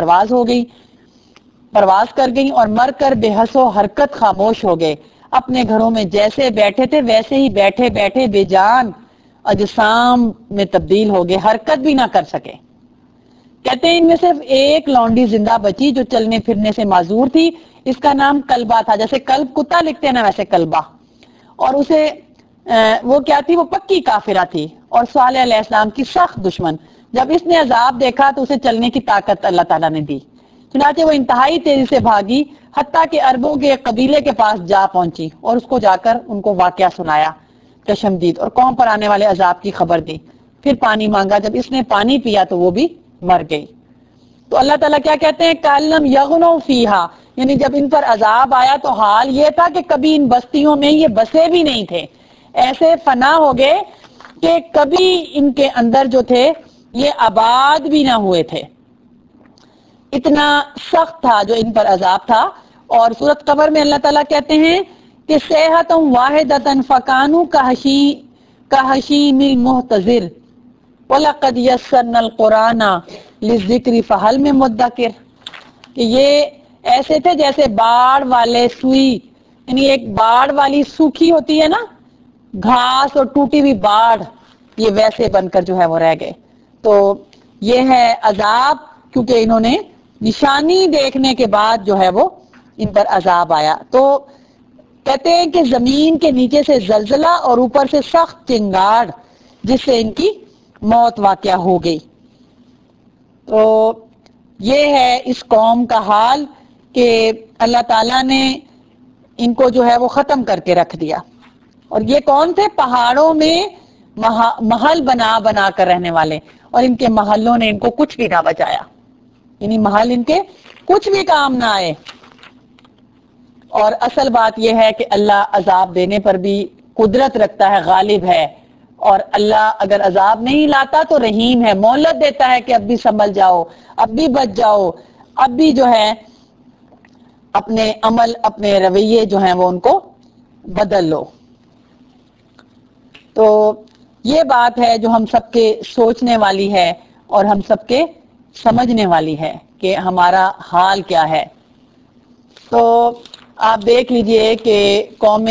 پرواز کر گئیں اور مر کر بے حس و حرکت خاموش ہو گئے. اپنے گھروں میں جیسے بیٹھے تھے ویسے ہی بیٹھے بیٹھے بے جان اجسام میں تبدیل ہو گئے، حرکت بھی نہ کر سکے. کہتے ہیں ان میں صرف ایک لونڈی زندہ بچی جو چلنے پھرنے سے معذور تھی. اس کا نام کلبہ تھا، جیسے کلب کتا لکھتے ہیں نا ویسے کلبہ. اور اسے وہ کیا تھی؟ وہ پکی کافرہ تھی اور صالح علیہ السلام کی سخت دشمن. جب اس نے عذاب دیکھا تو اسے چلنے کی طاقت اللہ تعالیٰ نے دی. چنانچہ وہ انتہائی تیزی سے بھاگی حتیٰ کہ عربوں کے قبیلے کے پاس جا پہنچی اور اس کو جا کر ان کو واقعہ سنایا کشمدید، اور قوم پر آنے والے عذاب کی خبر دی. پھر پانی مانگا، جب اس نے پانی پیا تو وہ بھی مر گئی. تو اللہ تعالیٰ کیا کہتے ہیں؟ کَأَلَّمْ يَغْنَوْا فِيهَا، یعنی جب ان پر عذاب آیا تو حال یہ تھا کہ کبھی ان بستیوں میں یہ بسے بھی نہیں تھے. ایسے فنا ہو گئے کہ کبھی ان کے اندر جو تھے یہ آباد بھی نہ ہوئے تھے، اتنا سخت تھا جو ان پر عذاب تھا۔ اور سورۃ قمر میں اللہ تعالیٰ کہتے ہیں کہ صیحۃ واحدۃ فکانوا کحشیم المحتضر وَلَقَدْ يَسَّرْنَا الْقُرْآنَ لِلذِّكْرِ فَهَلْ مِن مُدَّكِرٍ، کہ یہ ایسے تھے جیسے باڑ والے سوئی، یعنی ایک باڑ والی سوکھی ہوتی ہے نا گھاس اور ٹوٹی ہوئی باڑ، یہ ویسے بن کر جو ہے وہ رہ گئے۔ تو یہ ہے عذاب، کیونکہ انہوں نے نشانی دیکھنے کے بعد جو ہے وہ ان پر عذاب آیا۔ تو کہتے ہیں کہ زمین کے نیچے سے زلزلہ اور اوپر سے سخت چنگاڑ جس سے ان کی موت واقع ہو گئی۔ تو یہ ہے اس قوم کا حال کہ اللہ تعالیٰ نے ان کو جو ہے وہ ختم کر کے رکھ دیا۔ اور یہ کون تھے؟ پہاڑوں میں محل بنا بنا کر رہنے والے، اور ان کے محلوں نے ان کو کچھ بھی نہ بچایا، یعنی محل ان کے کچھ بھی کام نہ آئے۔ اور اصل بات یہ ہے کہ اللہ عذاب دینے پر بھی قدرت رکھتا ہے، غالب ہے، اور اللہ اگر عذاب نہیں لاتا تو رحیم ہے، مہلت دیتا ہے کہ اب بھی سنبھل جاؤ، اب بھی بچ جاؤ، اب بھی جو ہے اپنے عمل اپنے رویے جو ہیں وہ ان کو بدل لو۔ تو یہ بات ہے جو ہم سب کے سوچنے والی ہے اور ہم سب کے سمجھنے والی ہے کہ ہمارا حال کیا ہے۔ تو آپ دیکھ لیجئے کہ قوم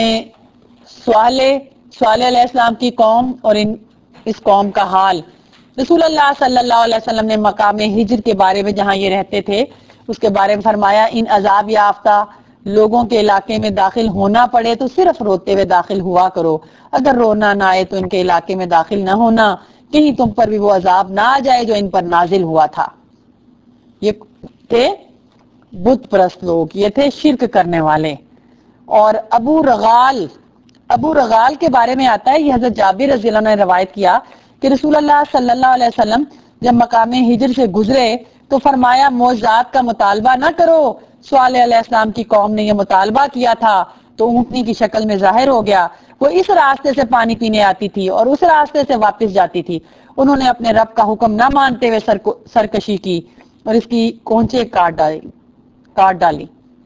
صالح علیہ السلام کی قوم اور اس قوم کا حال، رسول اللہ صلی اللہ علیہ وسلم نے مقام ہجر کے بارے میں جہاں یہ رہتے تھے اس کے بارے میں فرمایا، ان عذاب یافتہ لوگوں کے علاقے میں داخل ہونا پڑے تو صرف روتے ہوئے داخل ہوا کرو، اگر رونا نہ آئے تو ان کے علاقے میں داخل نہ ہونا، کہیں تم پر بھی وہ عذاب نہ آ جائے جو ان پر نازل ہوا تھا۔ یہ تھے بت پرست لوگ، یہ تھے شرک کرنے والے۔ اور ابو رغال کے بارے میں آتا ہے، یہ حضرت جابر رضی اللہ عنہ نے روایت کیا کہ رسول اللہ صلی اللہ علیہ وسلم جب مقام ہجر سے گزرے تو فرمایا معجزات کا مطالبہ نہ کرو، صالح علیہ السلام کی قوم نے یہ مطالبہ کیا تھا تو اونٹنی کی شکل میں ظاہر ہو گیا، وہ اس راستے سے پانی پینے آتی تھی اور اس راستے سے واپس جاتی تھی، انہوں نے اپنے رب کا حکم نہ مانتے ہوئے سرکشی کی اور اس کی کونچیں کاٹ ڈالی،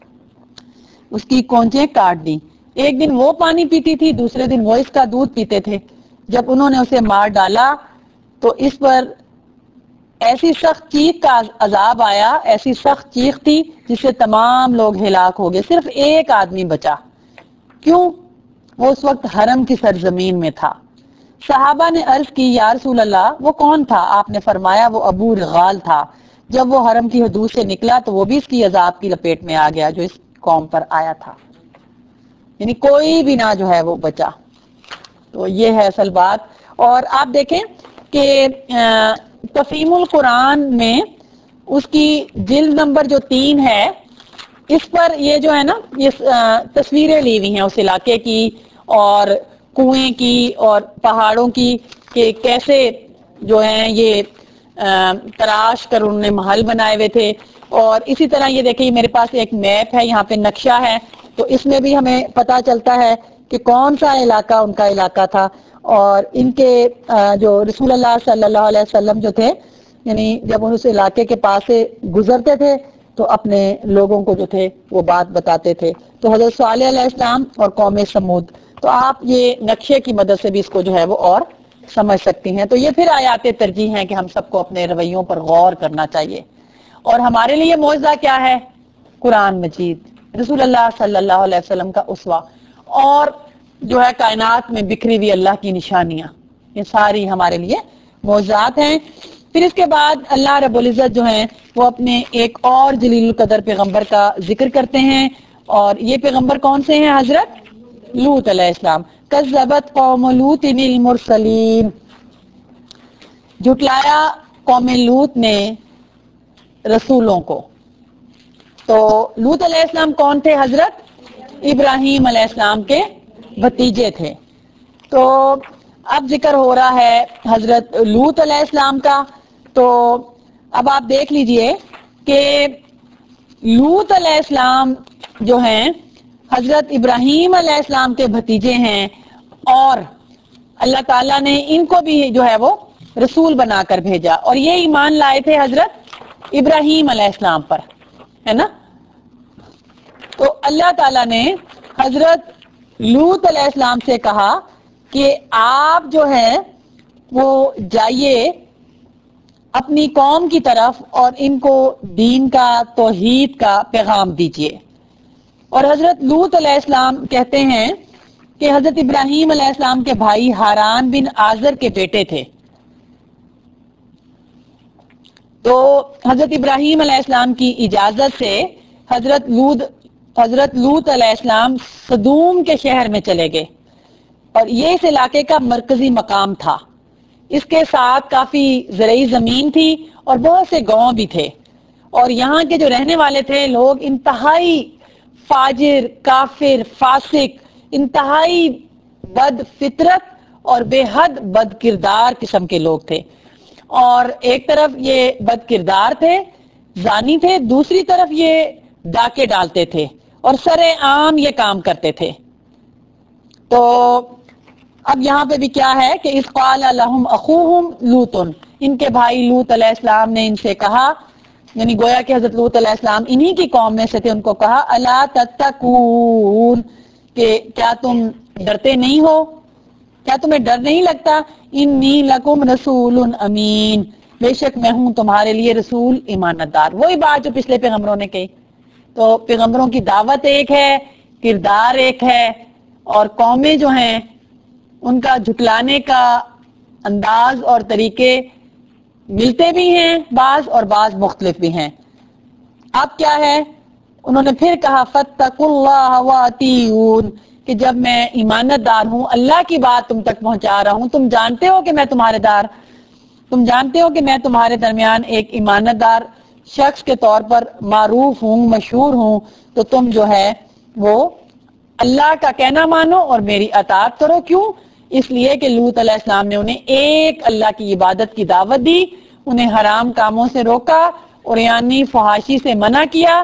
اس کی کونچیں کاٹ دی۔ ایک دن وہ پانی پیتی تھی، دوسرے دن وہ اس کا دودھ پیتے تھے۔ جب انہوں نے اسے مار ڈالا تو اس پر ایسی سخت چیخ کا عذاب آیا، ایسی سخت چیخ تھی جس سے تمام لوگ ہلاک ہو گئے، صرف ایک آدمی بچا۔ کیوں؟ وہ اس وقت حرم کی سرزمین میں تھا۔ صحابہ نے عرض کی یا رسول اللہ وہ کون تھا؟ آپ نے فرمایا وہ ابو رغال تھا، جب وہ حرم کی حدود سے نکلا تو وہ بھی اس کی عذاب کی لپیٹ میں آ گیا جو اس قوم پر آیا تھا، یعنی کوئی بھی نہ جو ہے وہ بچا۔ تو یہ ہے اصل بات۔ اور آپ دیکھیں کہ تفہیم القرآن میں اس کی جلد نمبر جو 3 ہے اس پر یہ جو ہے نا یہ تصویریں لی ہوئی ہیں اس علاقے کی اور کنویں کی اور پہاڑوں کی کہ کیسے جو ہیں یہ تراش کر انہوں نے محل بنائے ہوئے تھے۔ اور اسی طرح یہ دیکھیں میرے پاس ایک میپ ہے، یہاں پہ نقشہ ہے، تو اس میں بھی ہمیں پتہ چلتا ہے کہ کون سا علاقہ ان کا علاقہ تھا۔ اور ان کے جو رسول اللہ صلی اللہ علیہ وسلم جو تھے، یعنی جب اس علاقے کے پاس سے گزرتے تھے تو اپنے لوگوں کو جو تھے وہ بات بتاتے تھے۔ تو حضرت صالح علیہ السلام اور قوم سمود، تو آپ یہ نقشے کی مدد سے بھی اس کو جو ہے وہ اور سمجھ سکتی ہیں۔ تو یہ پھر آیات ترجیح ہیں کہ ہم سب کو اپنے رویوں پر غور کرنا چاہیے۔ اور ہمارے لیے معجزہ کیا ہے؟ قرآن مجید، رسول اللہ صلی اللہ علیہ وسلم کا اسوہ، اور جو ہے کائنات میں بکھری ہوئی اللہ کی نشانیاں، یہ ساری ہمارے لیے معجزات ہیں۔ پھر اس کے بعد اللہ رب العزت جو ہیں وہ اپنے ایک اور جلیل القدر پیغمبر کا ذکر کرتے ہیں، اور یہ پیغمبر کون سے ہیں؟ حضرت لوط علیہ السلام۔ کذبت قوم لوط المرسلین، جھٹلایا قوم لوط نے رسولوں کو۔ تو لوط علیہ السلام کون تھے؟ حضرت ابراہیم علیہ السلام کے بھتیجے تھے۔ تو اب ذکر ہو رہا ہے حضرت لوط علیہ السلام کا، تو اب آپ دیکھ لیجئے کہ لوط علیہ السلام جو ہیں حضرت ابراہیم علیہ السلام کے بھتیجے ہیں، اور اللہ تعالیٰ نے ان کو بھی جو ہے وہ رسول بنا کر بھیجا، اور یہ ایمان لائے تھے حضرت ابراہیم علیہ السلام پر، ہے نا. تو اللہ تعالیٰ نے حضرت لوط علیہ السلام سے کہا کہ آپ جو ہے وہ جائیے اپنی قوم کی طرف اور ان کو دین کا، توحید کا پیغام دیجیے. اور حضرت لوط علیہ السلام کہتے ہیں کہ حضرت ابراہیم علیہ السلام کے بھائی ہاران بن آزر کے بیٹے تھے. تو حضرت ابراہیم علیہ السلام کی اجازت سے حضرت لوط علیہ السلام سدوم کے شہر میں چلے گئے، اور یہ اس علاقے کا مرکزی مقام تھا. اس کے ساتھ کافی زرعی زمین تھی اور بہت سے گاؤں بھی تھے، اور یہاں کے جو رہنے والے تھے لوگ انتہائی فاجر، کافر، فاسق، انتہائی بد فطرت اور بے حد بد کردار قسم کے لوگ تھے. اور ایک طرف یہ بد کردار تھے، زانی تھے، دوسری طرف یہ ڈاکے ڈالتے تھے اور سرے عام یہ کام کرتے تھے. تو اب یہاں پہ بھی کیا ہے کہ اذ قال لهم اخوهم لوط، ان کے بھائی لوط علیہ السلام نے ان سے کہا، یعنی گویا کہ حضرت لوط علیہ السلام انہی کی قوم میں سے تھے، ان کو کہا الا تتقون، کہ کیا تم ڈرتے نہیں ہو، کیا تمہیں ڈر نہیں لگتا، انی لکم رسول امین، بے شک میں ہوں تمہارے لیے رسول امانت دار. وہی بات جو پچھلے پیغمبروں نے کہی. تو پیغمبروں کی دعوت ایک ہے، کردار ایک ہے، اور قومیں جو ہیں ان کا جھٹلانے کا انداز اور طریقے ملتے بھی ہیں بعض، اور بعض مختلف بھی ہیں. اب کیا ہے، انہوں نے پھر کہا فاتقوا اللہ واطیعون، کہ جب میں ایمانت دار ہوں، اللہ کی بات تم تک پہنچا رہا ہوں، تم جانتے ہو کہ میں تمہارے درمیان ایک ایمانت دار شخص کے طور پر معروف ہوں، مشہور ہوں، تو تم جو ہے وہ اللہ کا کہنا مانو اور میری اطاعت کرو. کیوں؟ اس لیے کہ لوط علیہ السلام نے انہیں ایک اللہ کی عبادت کی دعوت دی، انہیں حرام کاموں سے روکا، عریانی فحاشی سے منع کیا.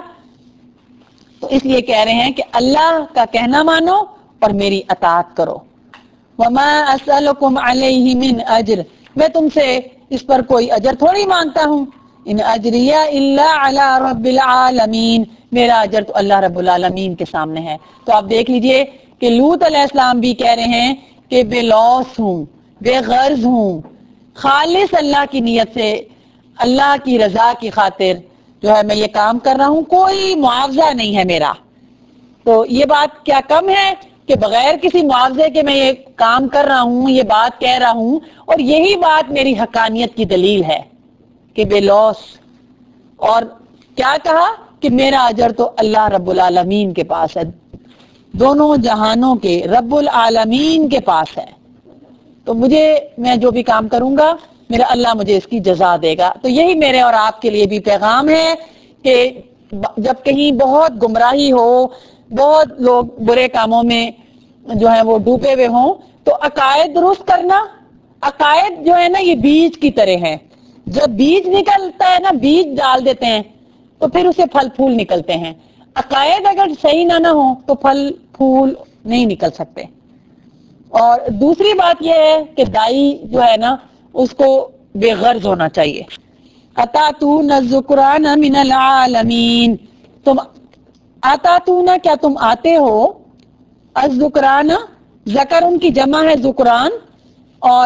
تو اس لیے کہہ رہے ہیں کہ اللہ کا کہنا مانو اور میری اطاعت کرو. وما اسألکم علیہ من اجر، میں تم سے اس پر کوئی اجر تھوڑی مانگتا ہوں. ان اجریہ الا علی رب العالمین، میرا اجر تو اللہ رب العالمین کے سامنے ہے. تو آپ دیکھ لیجئے کہ لوط علیہ السلام بھی کہہ رہے ہیں کہ بے لوث ہوں، بے غرض ہوں، خالص اللہ کی نیت سے، اللہ کی رضا کی خاطر جو ہے میں یہ کام کر رہا ہوں، کوئی معاوضہ نہیں ہے میرا. تو یہ بات کیا کم ہے کہ بغیر کسی معاوضے کے میں یہ کام کر رہا ہوں، یہ بات کہہ رہا ہوں، اور یہی بات میری حقانیت کی دلیل ہے کہ بے لوث. اور کیا کہا کہ میرا اجر تو اللہ رب العالمین کے پاس ہے، دونوں جہانوں کے رب العالمین کے پاس ہے. تو میں جو بھی کام کروں گا میرا اللہ مجھے اس کی جزا دے گا. تو یہی میرے اور آپ کے لیے بھی پیغام ہے کہ جب کہیں بہت گمراہی ہو، بہت لوگ برے کاموں میں جو ہے وہ ڈوبے ہوئے ہوں، تو عقائد درست کرنا، عقائد جو ہے نا یہ بیج کی طرح ہے. جب بیج نکلتا ہے نا، بیج ڈال دیتے ہیں تو پھر اسے پھل پھول نکلتے ہیں. عقائد اگر صحیح نہ ہو تو پھل پھول نہیں نکل سکتے. اور دوسری بات یہ ہے کہ دائی جو ہے نا اس کو بے غرض ہونا چاہیے. اتاتون الذکران من العالمین، تم اتاتون، کیا تم آتے ہو، الذکران، ذکر ان کی جمع ہے ذکران، اور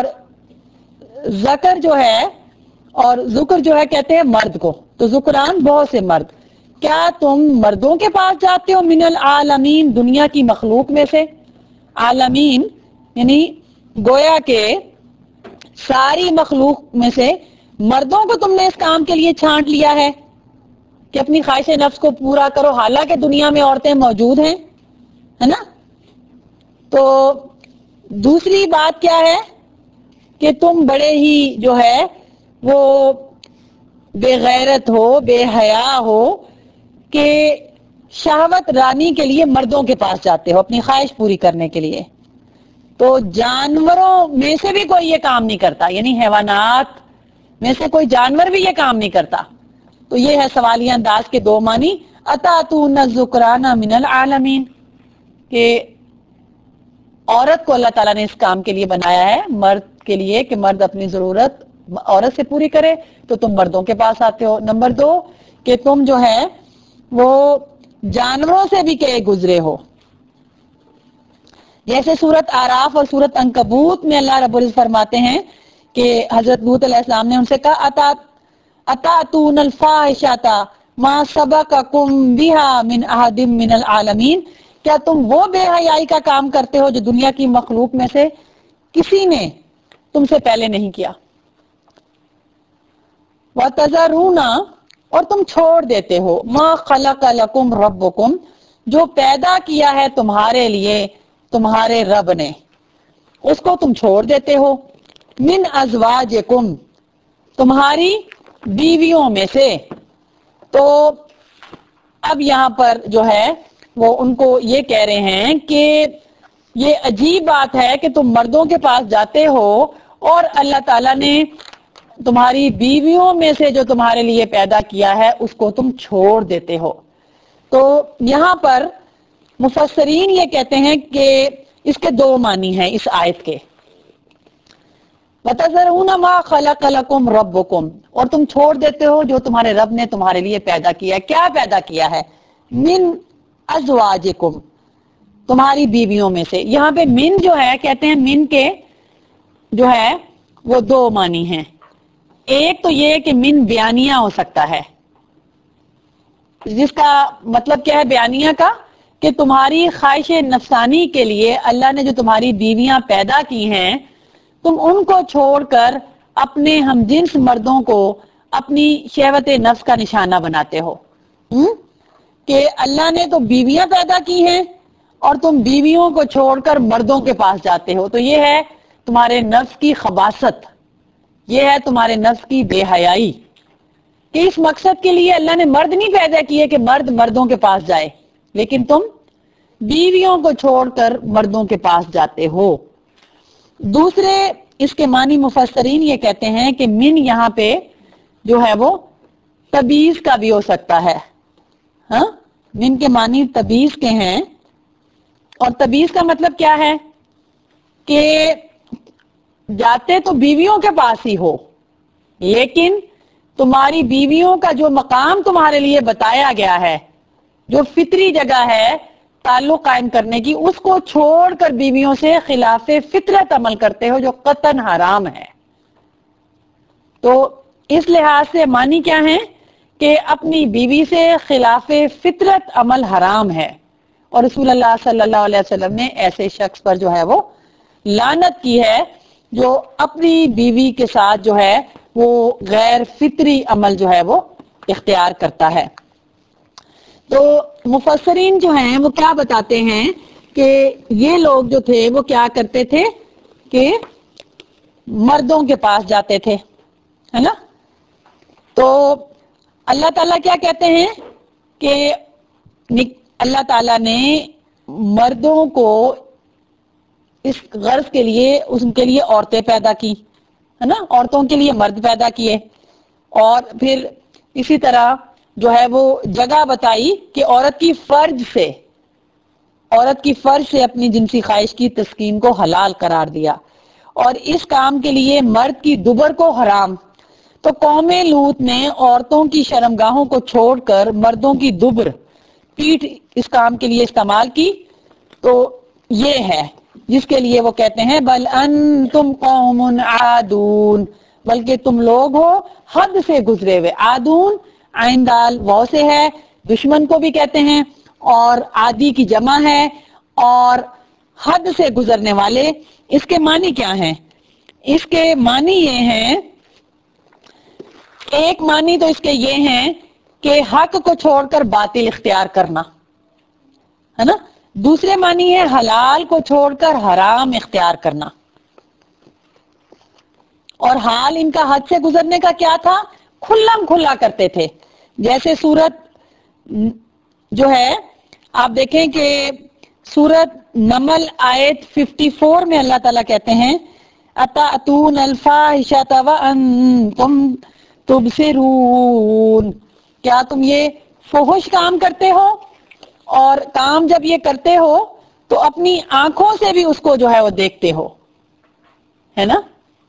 ذکر جو ہے اور ذکر جو ہے کہتے ہیں مرد کو، تو ذکران بہت سے مرد. کیا تم مردوں کے پاس جاتے ہو، من العالمین، دنیا کی مخلوق میں سے. عالمین یعنی گویا کہ ساری مخلوق میں سے مردوں کو تم نے اس کام کے لیے چھانٹ لیا ہے کہ اپنی خواہش نفس کو پورا کرو، حالانکہ دنیا میں عورتیں موجود ہیں، ہے نا. تو دوسری بات کیا ہے کہ تم بڑے ہی جو ہے وہ بے غیرت ہو، بے حیا ہو کہ شہوت رانی کے لیے مردوں کے پاس جاتے ہو اپنی خواہش پوری کرنے کے لیے. تو جانوروں میں سے بھی کوئی یہ کام نہیں کرتا، یعنی حیوانات میں سے کوئی جانور بھی یہ کام نہیں کرتا. تو یہ ہے سوالیہ انداز کے دو معنی، اتاتون الذکران من العالمین، کہ عورت کو اللہ تعالیٰ نے اس کام کے لیے بنایا ہے، مرد کے لیے، کہ مرد اپنی ضرورت عورت سے پوری کرے، تو تم مردوں کے پاس آتے ہو۔ نمبر 2 کہ تم جو ہے وہ جانوروں سے بھی کہ گزرے ہو، جیسے سورت آراف اور سورت عنکبوت میں اللہ رب العزت فرماتے ہیں کہ حضرت لوط علیہ السلام نے ان سے کہا اتاتون الفاحشۃ ما سبقکم بها من احد من العالمین، کیا تم وہ بے حیائی کا کام کرتے ہو جو دنیا کی مخلوق میں سے کسی نے تم سے پہلے نہیں کیا۔ وَتَذَرُونَ، اور تم چھوڑ دیتے ہو، ما خلق لکم ربکم، جو پیدا کیا ہے تمہارے لیے تمہارے رب نے، اس کو تم چھوڑ دیتے ہو، من ازواجکم، تمہاری بیویوں میں سے۔ تو اب یہاں پر جو ہے وہ ان کو یہ کہہ رہے ہیں کہ یہ عجیب بات ہے کہ تم مردوں کے پاس جاتے ہو اور اللہ تعالیٰ نے تمہاری بیویوں میں سے جو تمہارے لیے پیدا کیا ہے اس کو تم چھوڑ دیتے ہو۔ تو یہاں پر مفسرین یہ کہتے ہیں کہ اس کے 2 معنی ہیں اس آیت کے۔ وَتَذَرُونَ مَا خَلَقَ لَكُمْ رَبُّكُمْ، اور تم چھوڑ دیتے ہو جو تمہارے رب نے تمہارے لیے پیدا کیا ہے۔ کیا پیدا کیا ہے؟ من ازواجکم، تمہاری بیویوں میں سے۔ یہاں پہ من جو ہے کہتے ہیں من کے جو ہے وہ 2 معنی ہیں۔ ایک تو یہ کہ من بیانیہ ہو سکتا ہے، جس کا مطلب کیا ہے بیانیہ کا، کہ تمہاری خواہش نفسانی کے لیے اللہ نے جو تمہاری بیویاں پیدا کی ہیں تم ان کو چھوڑ کر اپنے ہم جنس مردوں کو اپنی شہوت نفس کا نشانہ بناتے ہو۔ کہ اللہ نے تو بیویاں پیدا کی ہیں اور تم بیویوں کو چھوڑ کر مردوں کے پاس جاتے ہو، تو یہ ہے تمہارے نفس کی خباثت، یہ ہے تمہارے نفس کی بے حیائی، کہ اس مقصد کے لیے اللہ نے مرد نہیں پیدا کیے کہ مرد مردوں کے پاس جائے، لیکن تم بیویوں کو چھوڑ کر مردوں کے پاس جاتے ہو۔ دوسرے اس کے معنی مفسرین یہ کہتے ہیں کہ من یہاں پہ جو ہے وہ تبعیض کا بھی ہو سکتا ہے۔ ہاں، من کے معنی تبعیض کے ہیں، اور تبعیض کا مطلب کیا ہے کہ جاتے تو بیویوں کے پاس ہی ہو، لیکن تمہاری بیویوں کا جو مقام تمہارے لیے بتایا گیا ہے، جو فطری جگہ ہے تعلق قائم کرنے کی، اس کو چھوڑ کر بیویوں سے خلاف فطرت عمل کرتے ہو جو قطعاً حرام ہے۔ تو اس لحاظ سے معنی کیا ہے کہ اپنی بیوی سے خلاف فطرت عمل حرام ہے، اور رسول اللہ صلی اللہ علیہ وسلم نے ایسے شخص پر جو ہے وہ لعنت کی ہے جو اپنی بیوی کے ساتھ جو ہے وہ غیر فطری عمل جو ہے وہ اختیار کرتا ہے۔ تو مفسرین جو ہیں وہ کیا بتاتے ہیں کہ یہ لوگ جو تھے وہ کیا کرتے تھے کہ مردوں کے پاس جاتے تھے، ہے نا؟ تو اللہ تعالیٰ کیا کہتے ہیں کہ اللہ تعالیٰ نے مردوں کو اس غرض کے لیے ان کے لیے عورتیں پیدا کی، ہے نا، عورتوں کے لیے مرد پیدا کیے، اور پھر اسی طرح جو ہے وہ جگہ بتائی کہ عورت کی فرج سے اپنی جنسی خواہش کی تسکین کو حلال قرار دیا، اور اس کام کے لیے مرد کی دبر کو حرام۔ تو قوم لوط نے عورتوں کی شرمگاہوں کو چھوڑ کر مردوں کی دبر، پیٹھ اس کام کے لیے استعمال کی، تو یہ ہے جس کے لیے وہ کہتے ہیں بل انتم قوم عادون، بلکہ تم لوگ ہو حد سے گزرے ہوئے۔ عادون عین دال واو سے ہے، دشمن کو بھی کہتے ہیں، اور عادی کی جمع ہے، اور حد سے گزرنے والے۔ اس کے معنی کیا ہیں؟ اس کے معنی یہ ہیں، ایک معنی تو اس کے یہ ہیں کہ حق کو چھوڑ کر باطل اختیار کرنا، ہے نا۔ دوسرے معنی ہے حلال کو چھوڑ کر حرام اختیار کرنا، اور حال ان کا حد سے گزرنے کا کیا تھا؟ کھلم کھلا کرتے تھے۔ جیسے سورت جو ہے آپ دیکھیں کہ سورت نمل آیت 54 میں اللہ تعالیٰ کہتے ہیں اتأتون الفاحشۃ وانتم تبصرون، کیا تم یہ فحش کام کرتے ہو، اور کام جب یہ کرتے ہو تو اپنی آنکھوں سے بھی اس کو جو ہے وہ دیکھتے ہو، ہے نا.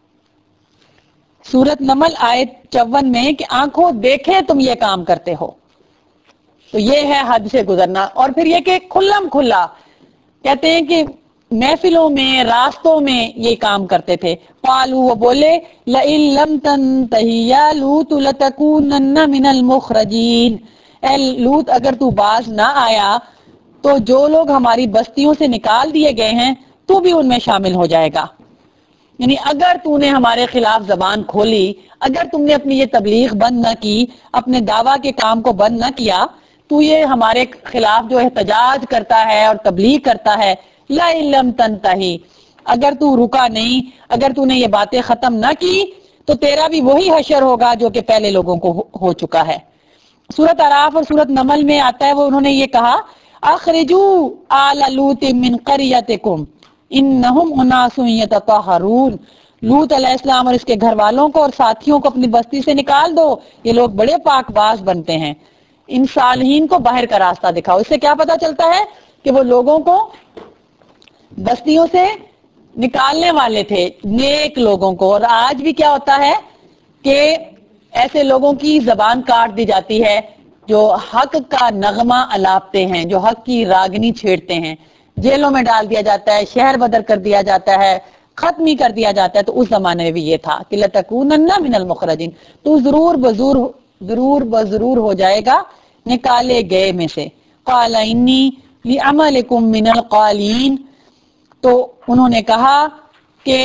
سورت نمل آیت 54 میں کہ آنکھوں دیکھے تم یہ کام کرتے ہو. تو یہ ہے حد سے گزرنا. اور پھر یہ کہ کھلم کھلا کہتے ہیں کہ محفلوں میں راستوں میں یہ کام کرتے تھے. قالوا وہ بولے لئن لم تنتہی یا لوط لتکونن من المخرجین، اے لوط اگر تو باز نہ آیا تو جو لوگ ہماری بستیوں سے نکال دیے گئے ہیں تو بھی ان میں شامل ہو جائے گا. یعنی اگر تو نے ہمارے خلاف زبان کھولی، اگر تم نے اپنی یہ تبلیغ بند نہ کی، اپنے دعویٰ کے کام کو بند نہ کیا، تو یہ ہمارے خلاف جو احتجاج کرتا ہے اور تبلیغ کرتا ہے، لَئِن لَمْ تَنْتَہِ، اگر تو رکا نہیں، اگر تو نے یہ باتیں ختم نہ کی تو تیرا بھی وہی حشر ہوگا جو کہ پہلے لوگوں کو ہو چکا ہے. سورت اعراف اور سورت نمل میں آتا ہے وہ انہوں نے یہ کہا اخرجوا آل لوط من قریتکم انہم اناس یتطہرون، لوط علیہ السلام اور اس کے گھر والوں کو اور ساتھیوں کو اپنی بستی سے نکال دو، یہ لوگ بڑے پاک باز بنتے ہیں. ان صالحین کو باہر کا راستہ دکھاؤ. اس سے کیا پتا چلتا ہے کہ وہ لوگوں کو بستیوں سے نکالنے والے تھے، نیک لوگوں کو. اور آج بھی کیا ہوتا ہے کہ ایسے لوگوں کی زبان کاٹ دی جاتی ہے جو حق کا نغمہ الاپتے ہیں، جو حق کی راگنی چھیڑتے ہیں، جیلوں میں ڈال دیا جاتا ہے، شہر بدر کر دیا جاتا ہے، ختم ہی کر دیا جاتا ہے. تو اس زمانے میں بھی یہ تھا کہ لَتَكُونَنَّ مِنَ الْمُخْرَجِينَ، تو ضرور بضرور ہو جائے گا نکالے گئے میں سے. قَالَ إِنِّي لِعَمَلِكُم مِّنَ الْقَالِينَ، تو انہوں نے کہا کہ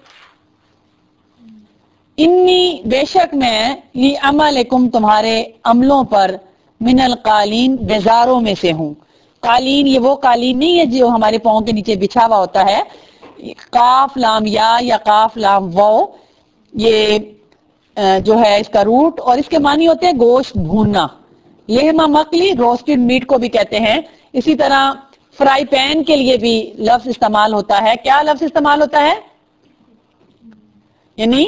انی بے شک میں لِعَمَلِكُم تمہارے عملوں پر من القالین بیزاروں میں سے ہوں. قالین یہ وہ قالین نہیں ہے جو ہمارے پاؤں کے نیچے بچھا ہوا ہوتا ہے، قاف لام یا قاف لام واو، یہ جو ہے اس کا روٹ، اور اس کے معنی ہوتے ہیں گوشت بھوننا. لہما مقلی روسٹڈ میٹ کو بھی کہتے ہیں. اسی طرح فرائی پین کے لیے بھی لفظ استعمال ہوتا ہے. کیا لفظ استعمال ہوتا ہے؟ یعنی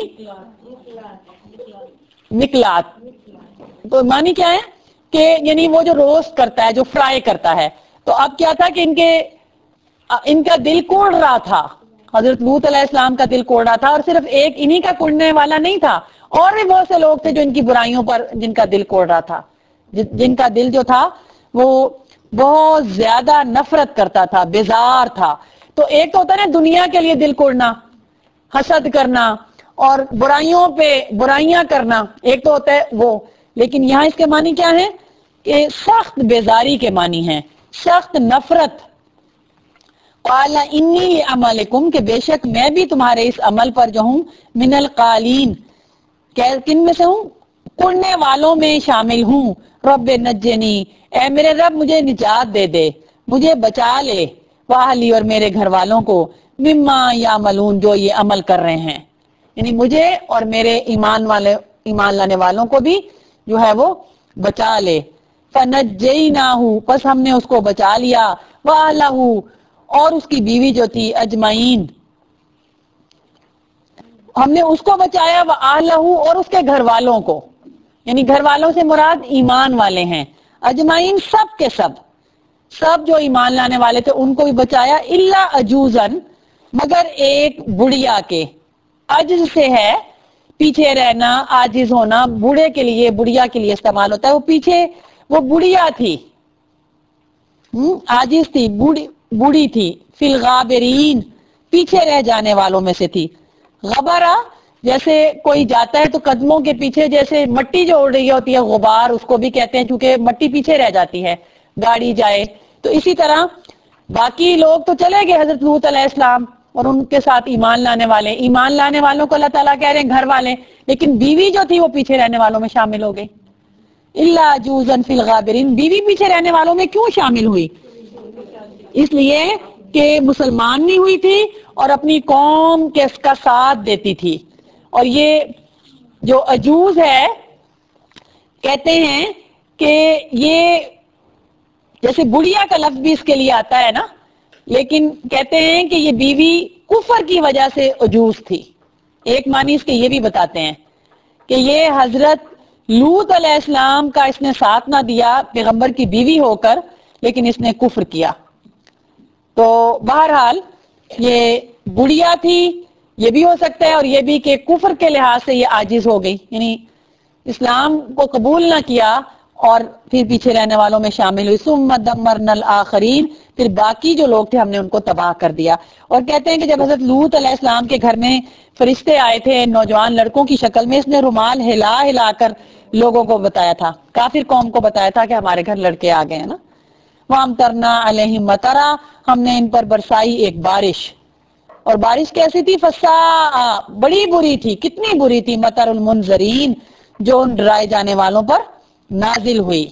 نکلات. تو معنی کیا ہے کہ یعنی وہ جو روسٹ کرتا ہے، جو فرائی کرتا ہے. تو اب کیا تھا کہ ان کا دل کوڑ رہا تھا، حضرت لوط علیہ السلام کا دل کوڑ رہا تھا. اور صرف ایک انہی کا کوڑنے والا نہیں تھا، اور بھی بہت سے لوگ تھے جو ان کی برائیوں پر جن کا دل کوڑ رہا تھا، جن کا دل جو تھا وہ بہت زیادہ نفرت کرتا تھا، بیزار تھا. تو ایک تو ہوتا ہے نا دنیا کے لیے دل کوڑنا، حسد کرنا اور برائیوں پہ برائیاں کرنا، ایک تو ہوتا ہے وہ. لیکن یہاں اس کے معنی کیا ہے کہ سخت بیزاری کے معنی ہیں، سخت نفرت. قال انی لعملکم، کہ بے شک میں بھی تمہارے اس عمل پر جو ہوں، من القالین، کن میں سے ہوں؟ کوڑنے والوں میں شامل ہوں. رب نجنی، اے میرے رب مجھے نجات دے دے، مجھے بچا لے، واہلی اور میرے گھر والوں کو، مما یعملون جو یہ عمل کر رہے ہیں. یعنی مجھے اور میرے ایمان لانے والوں کو بھی جو ہے وہ بچا لے. فنجیناہ، پس ہم نے اس کو بچا لیا، واہلہ، اور اس کی بیوی جو تھی، اجمعین، ہم نے اس کو بچایا، واہلہ، اور اس کے گھر والوں کو. یعنی گھر والوں سے مراد ایمان والے ہیں، اجمعین سب کے سب جو ایمان لانے والے تھے ان کو بھی بچایا. الا عجوزن، مگر ایک بڑھیا کے. عجز سے ہے پیچھے رہنا، عاجز ہونا، بوڑھے کے لیے، بڑھیا کے لیے استعمال ہوتا ہے. وہ پیچھے، وہ بڑھیا تھی، عاجز تھی، بوڑھی تھی. فی الغابرین، پیچھے رہ جانے والوں میں سے تھی. غبرہ، جیسے کوئی جاتا ہے تو قدموں کے پیچھے جیسے مٹی جو اڑ رہی ہوتی ہے، غبار اس کو بھی کہتے ہیں، چونکہ مٹی پیچھے رہ جاتی ہے گاڑی جائے. تو اسی طرح باقی لوگ تو چلے گئے، حضرت لوط علیہ السلام اور ان کے ساتھ ایمان لانے والوں کو اللہ تعالیٰ کہہ رہے ہیں گھر والے، لیکن بیوی جو تھی وہ پیچھے رہنے والوں میں شامل ہو گئی. الا عجوزا فی الغابرین، بیوی پیچھے رہنے والوں میں کیوں شامل ہوئی؟ اس لیے کہ مسلمان نہیں ہوئی تھی اور اپنی قوم کے اس کا ساتھ دیتی تھی. اور یہ جو عجوز ہے کہتے ہیں کہ یہ جیسے بڑھیا کا لفظ بھی اس کے لیے آتا ہے نا، لیکن کہتے ہیں کہ یہ بیوی کفر کی وجہ سے عجوز تھی. ایک معنی اس کے یہ بھی بتاتے ہیں کہ یہ حضرت لوط علیہ السلام کا اس نے ساتھ نہ دیا پیغمبر کی بیوی ہو کر، لیکن اس نے کفر کیا. تو بہرحال یہ بڑھیا تھی، یہ بھی ہو سکتا ہے، اور یہ بھی کہ کفر کے لحاظ سے یہ عاجز ہو گئی، یعنی اسلام کو قبول نہ کیا اور پھر پیچھے رہنے والوں میں شامل ہوئی. ثم دمرنا الآخرین، پھر باقی جو لوگ تھے ہم نے ان کو تباہ کر دیا. اور کہتے ہیں کہ جب حضرت لوط علیہ السلام کے گھر میں فرشتے آئے تھے نوجوان لڑکوں کی شکل میں، اس نے رومال ہلا ہلا کر لوگوں کو بتایا تھا، کافر قوم کو بتایا تھا کہ ہمارے گھر لڑکے آ گئے ہیں نا. وَأَمْطَرْنَا عَلَيْهِمْ مَطَرًا، ہم نے ان پر برسائی ایک بارش. اور بارش کیسی تھی؟ فساء، بڑی بری تھی. کتنی بری تھی؟ مطر المنذرین، جو ان ڈرائے جانے والوں پر نازل ہوئی.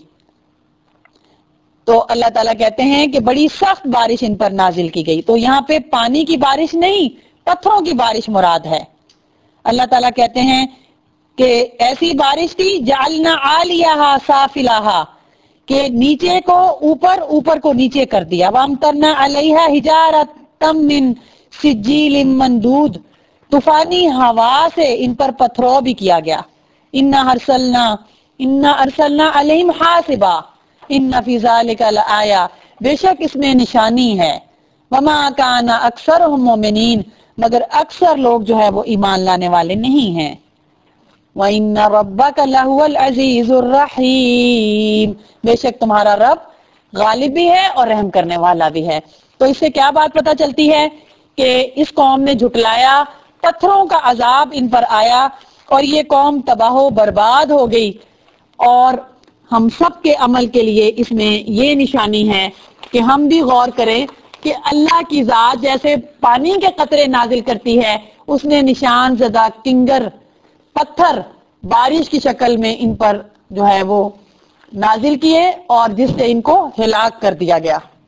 تو اللہ تعالیٰ کہتے ہیں کہ بڑی سخت بارش ان پر نازل کی گئی. تو یہاں پہ پانی کی بارش نہیں، پتھروں کی بارش مراد ہے. اللہ تعالیٰ کہتے ہیں کہ ایسی بارش تھی جعلنا عالیہا سافلہا، کہ نیچے کو اوپر، اوپر کو نیچے کر دیا. وامطرنا علیہا حجارۃ من سجیل منضود، طوفانی ہوا سے ان پر پتھرو بھی کیا گیا. انا ارسلنا علیہم حاصبا ان فی ذلک لآیہ، بے شک اس میں نشانی ہے. وما کان اکثرهم مؤمنین، مگر اکثر لوگ جو ہے وہ ایمان لانے والے نہیں ہیں. وَإِنَّ رَبَّكَ لَهُوَ الْعَزِيزُ الرَّحِيمُ، بے شک تمہارا رب غالب بھی ہے اور رحم کرنے والا بھی ہے. تو اس سے کیا بات پتہ چلتی ہے کہ اس قوم نے جھٹلایا، پتھروں کا عذاب ان پر آیا اور یہ قوم تباہ و برباد ہو گئی. اور ہم سب کے عمل کے لیے اس میں یہ نشانی ہے کہ ہم بھی غور کریں کہ اللہ کی ذات جیسے پانی کے قطرے نازل کرتی ہے، اس نے نشان زدہ کنگر پتھر بارش کی شکل میں ان پر جو ہے وہ نازل کیے اور جس سے ان کو ہلاک کر دیا گیا.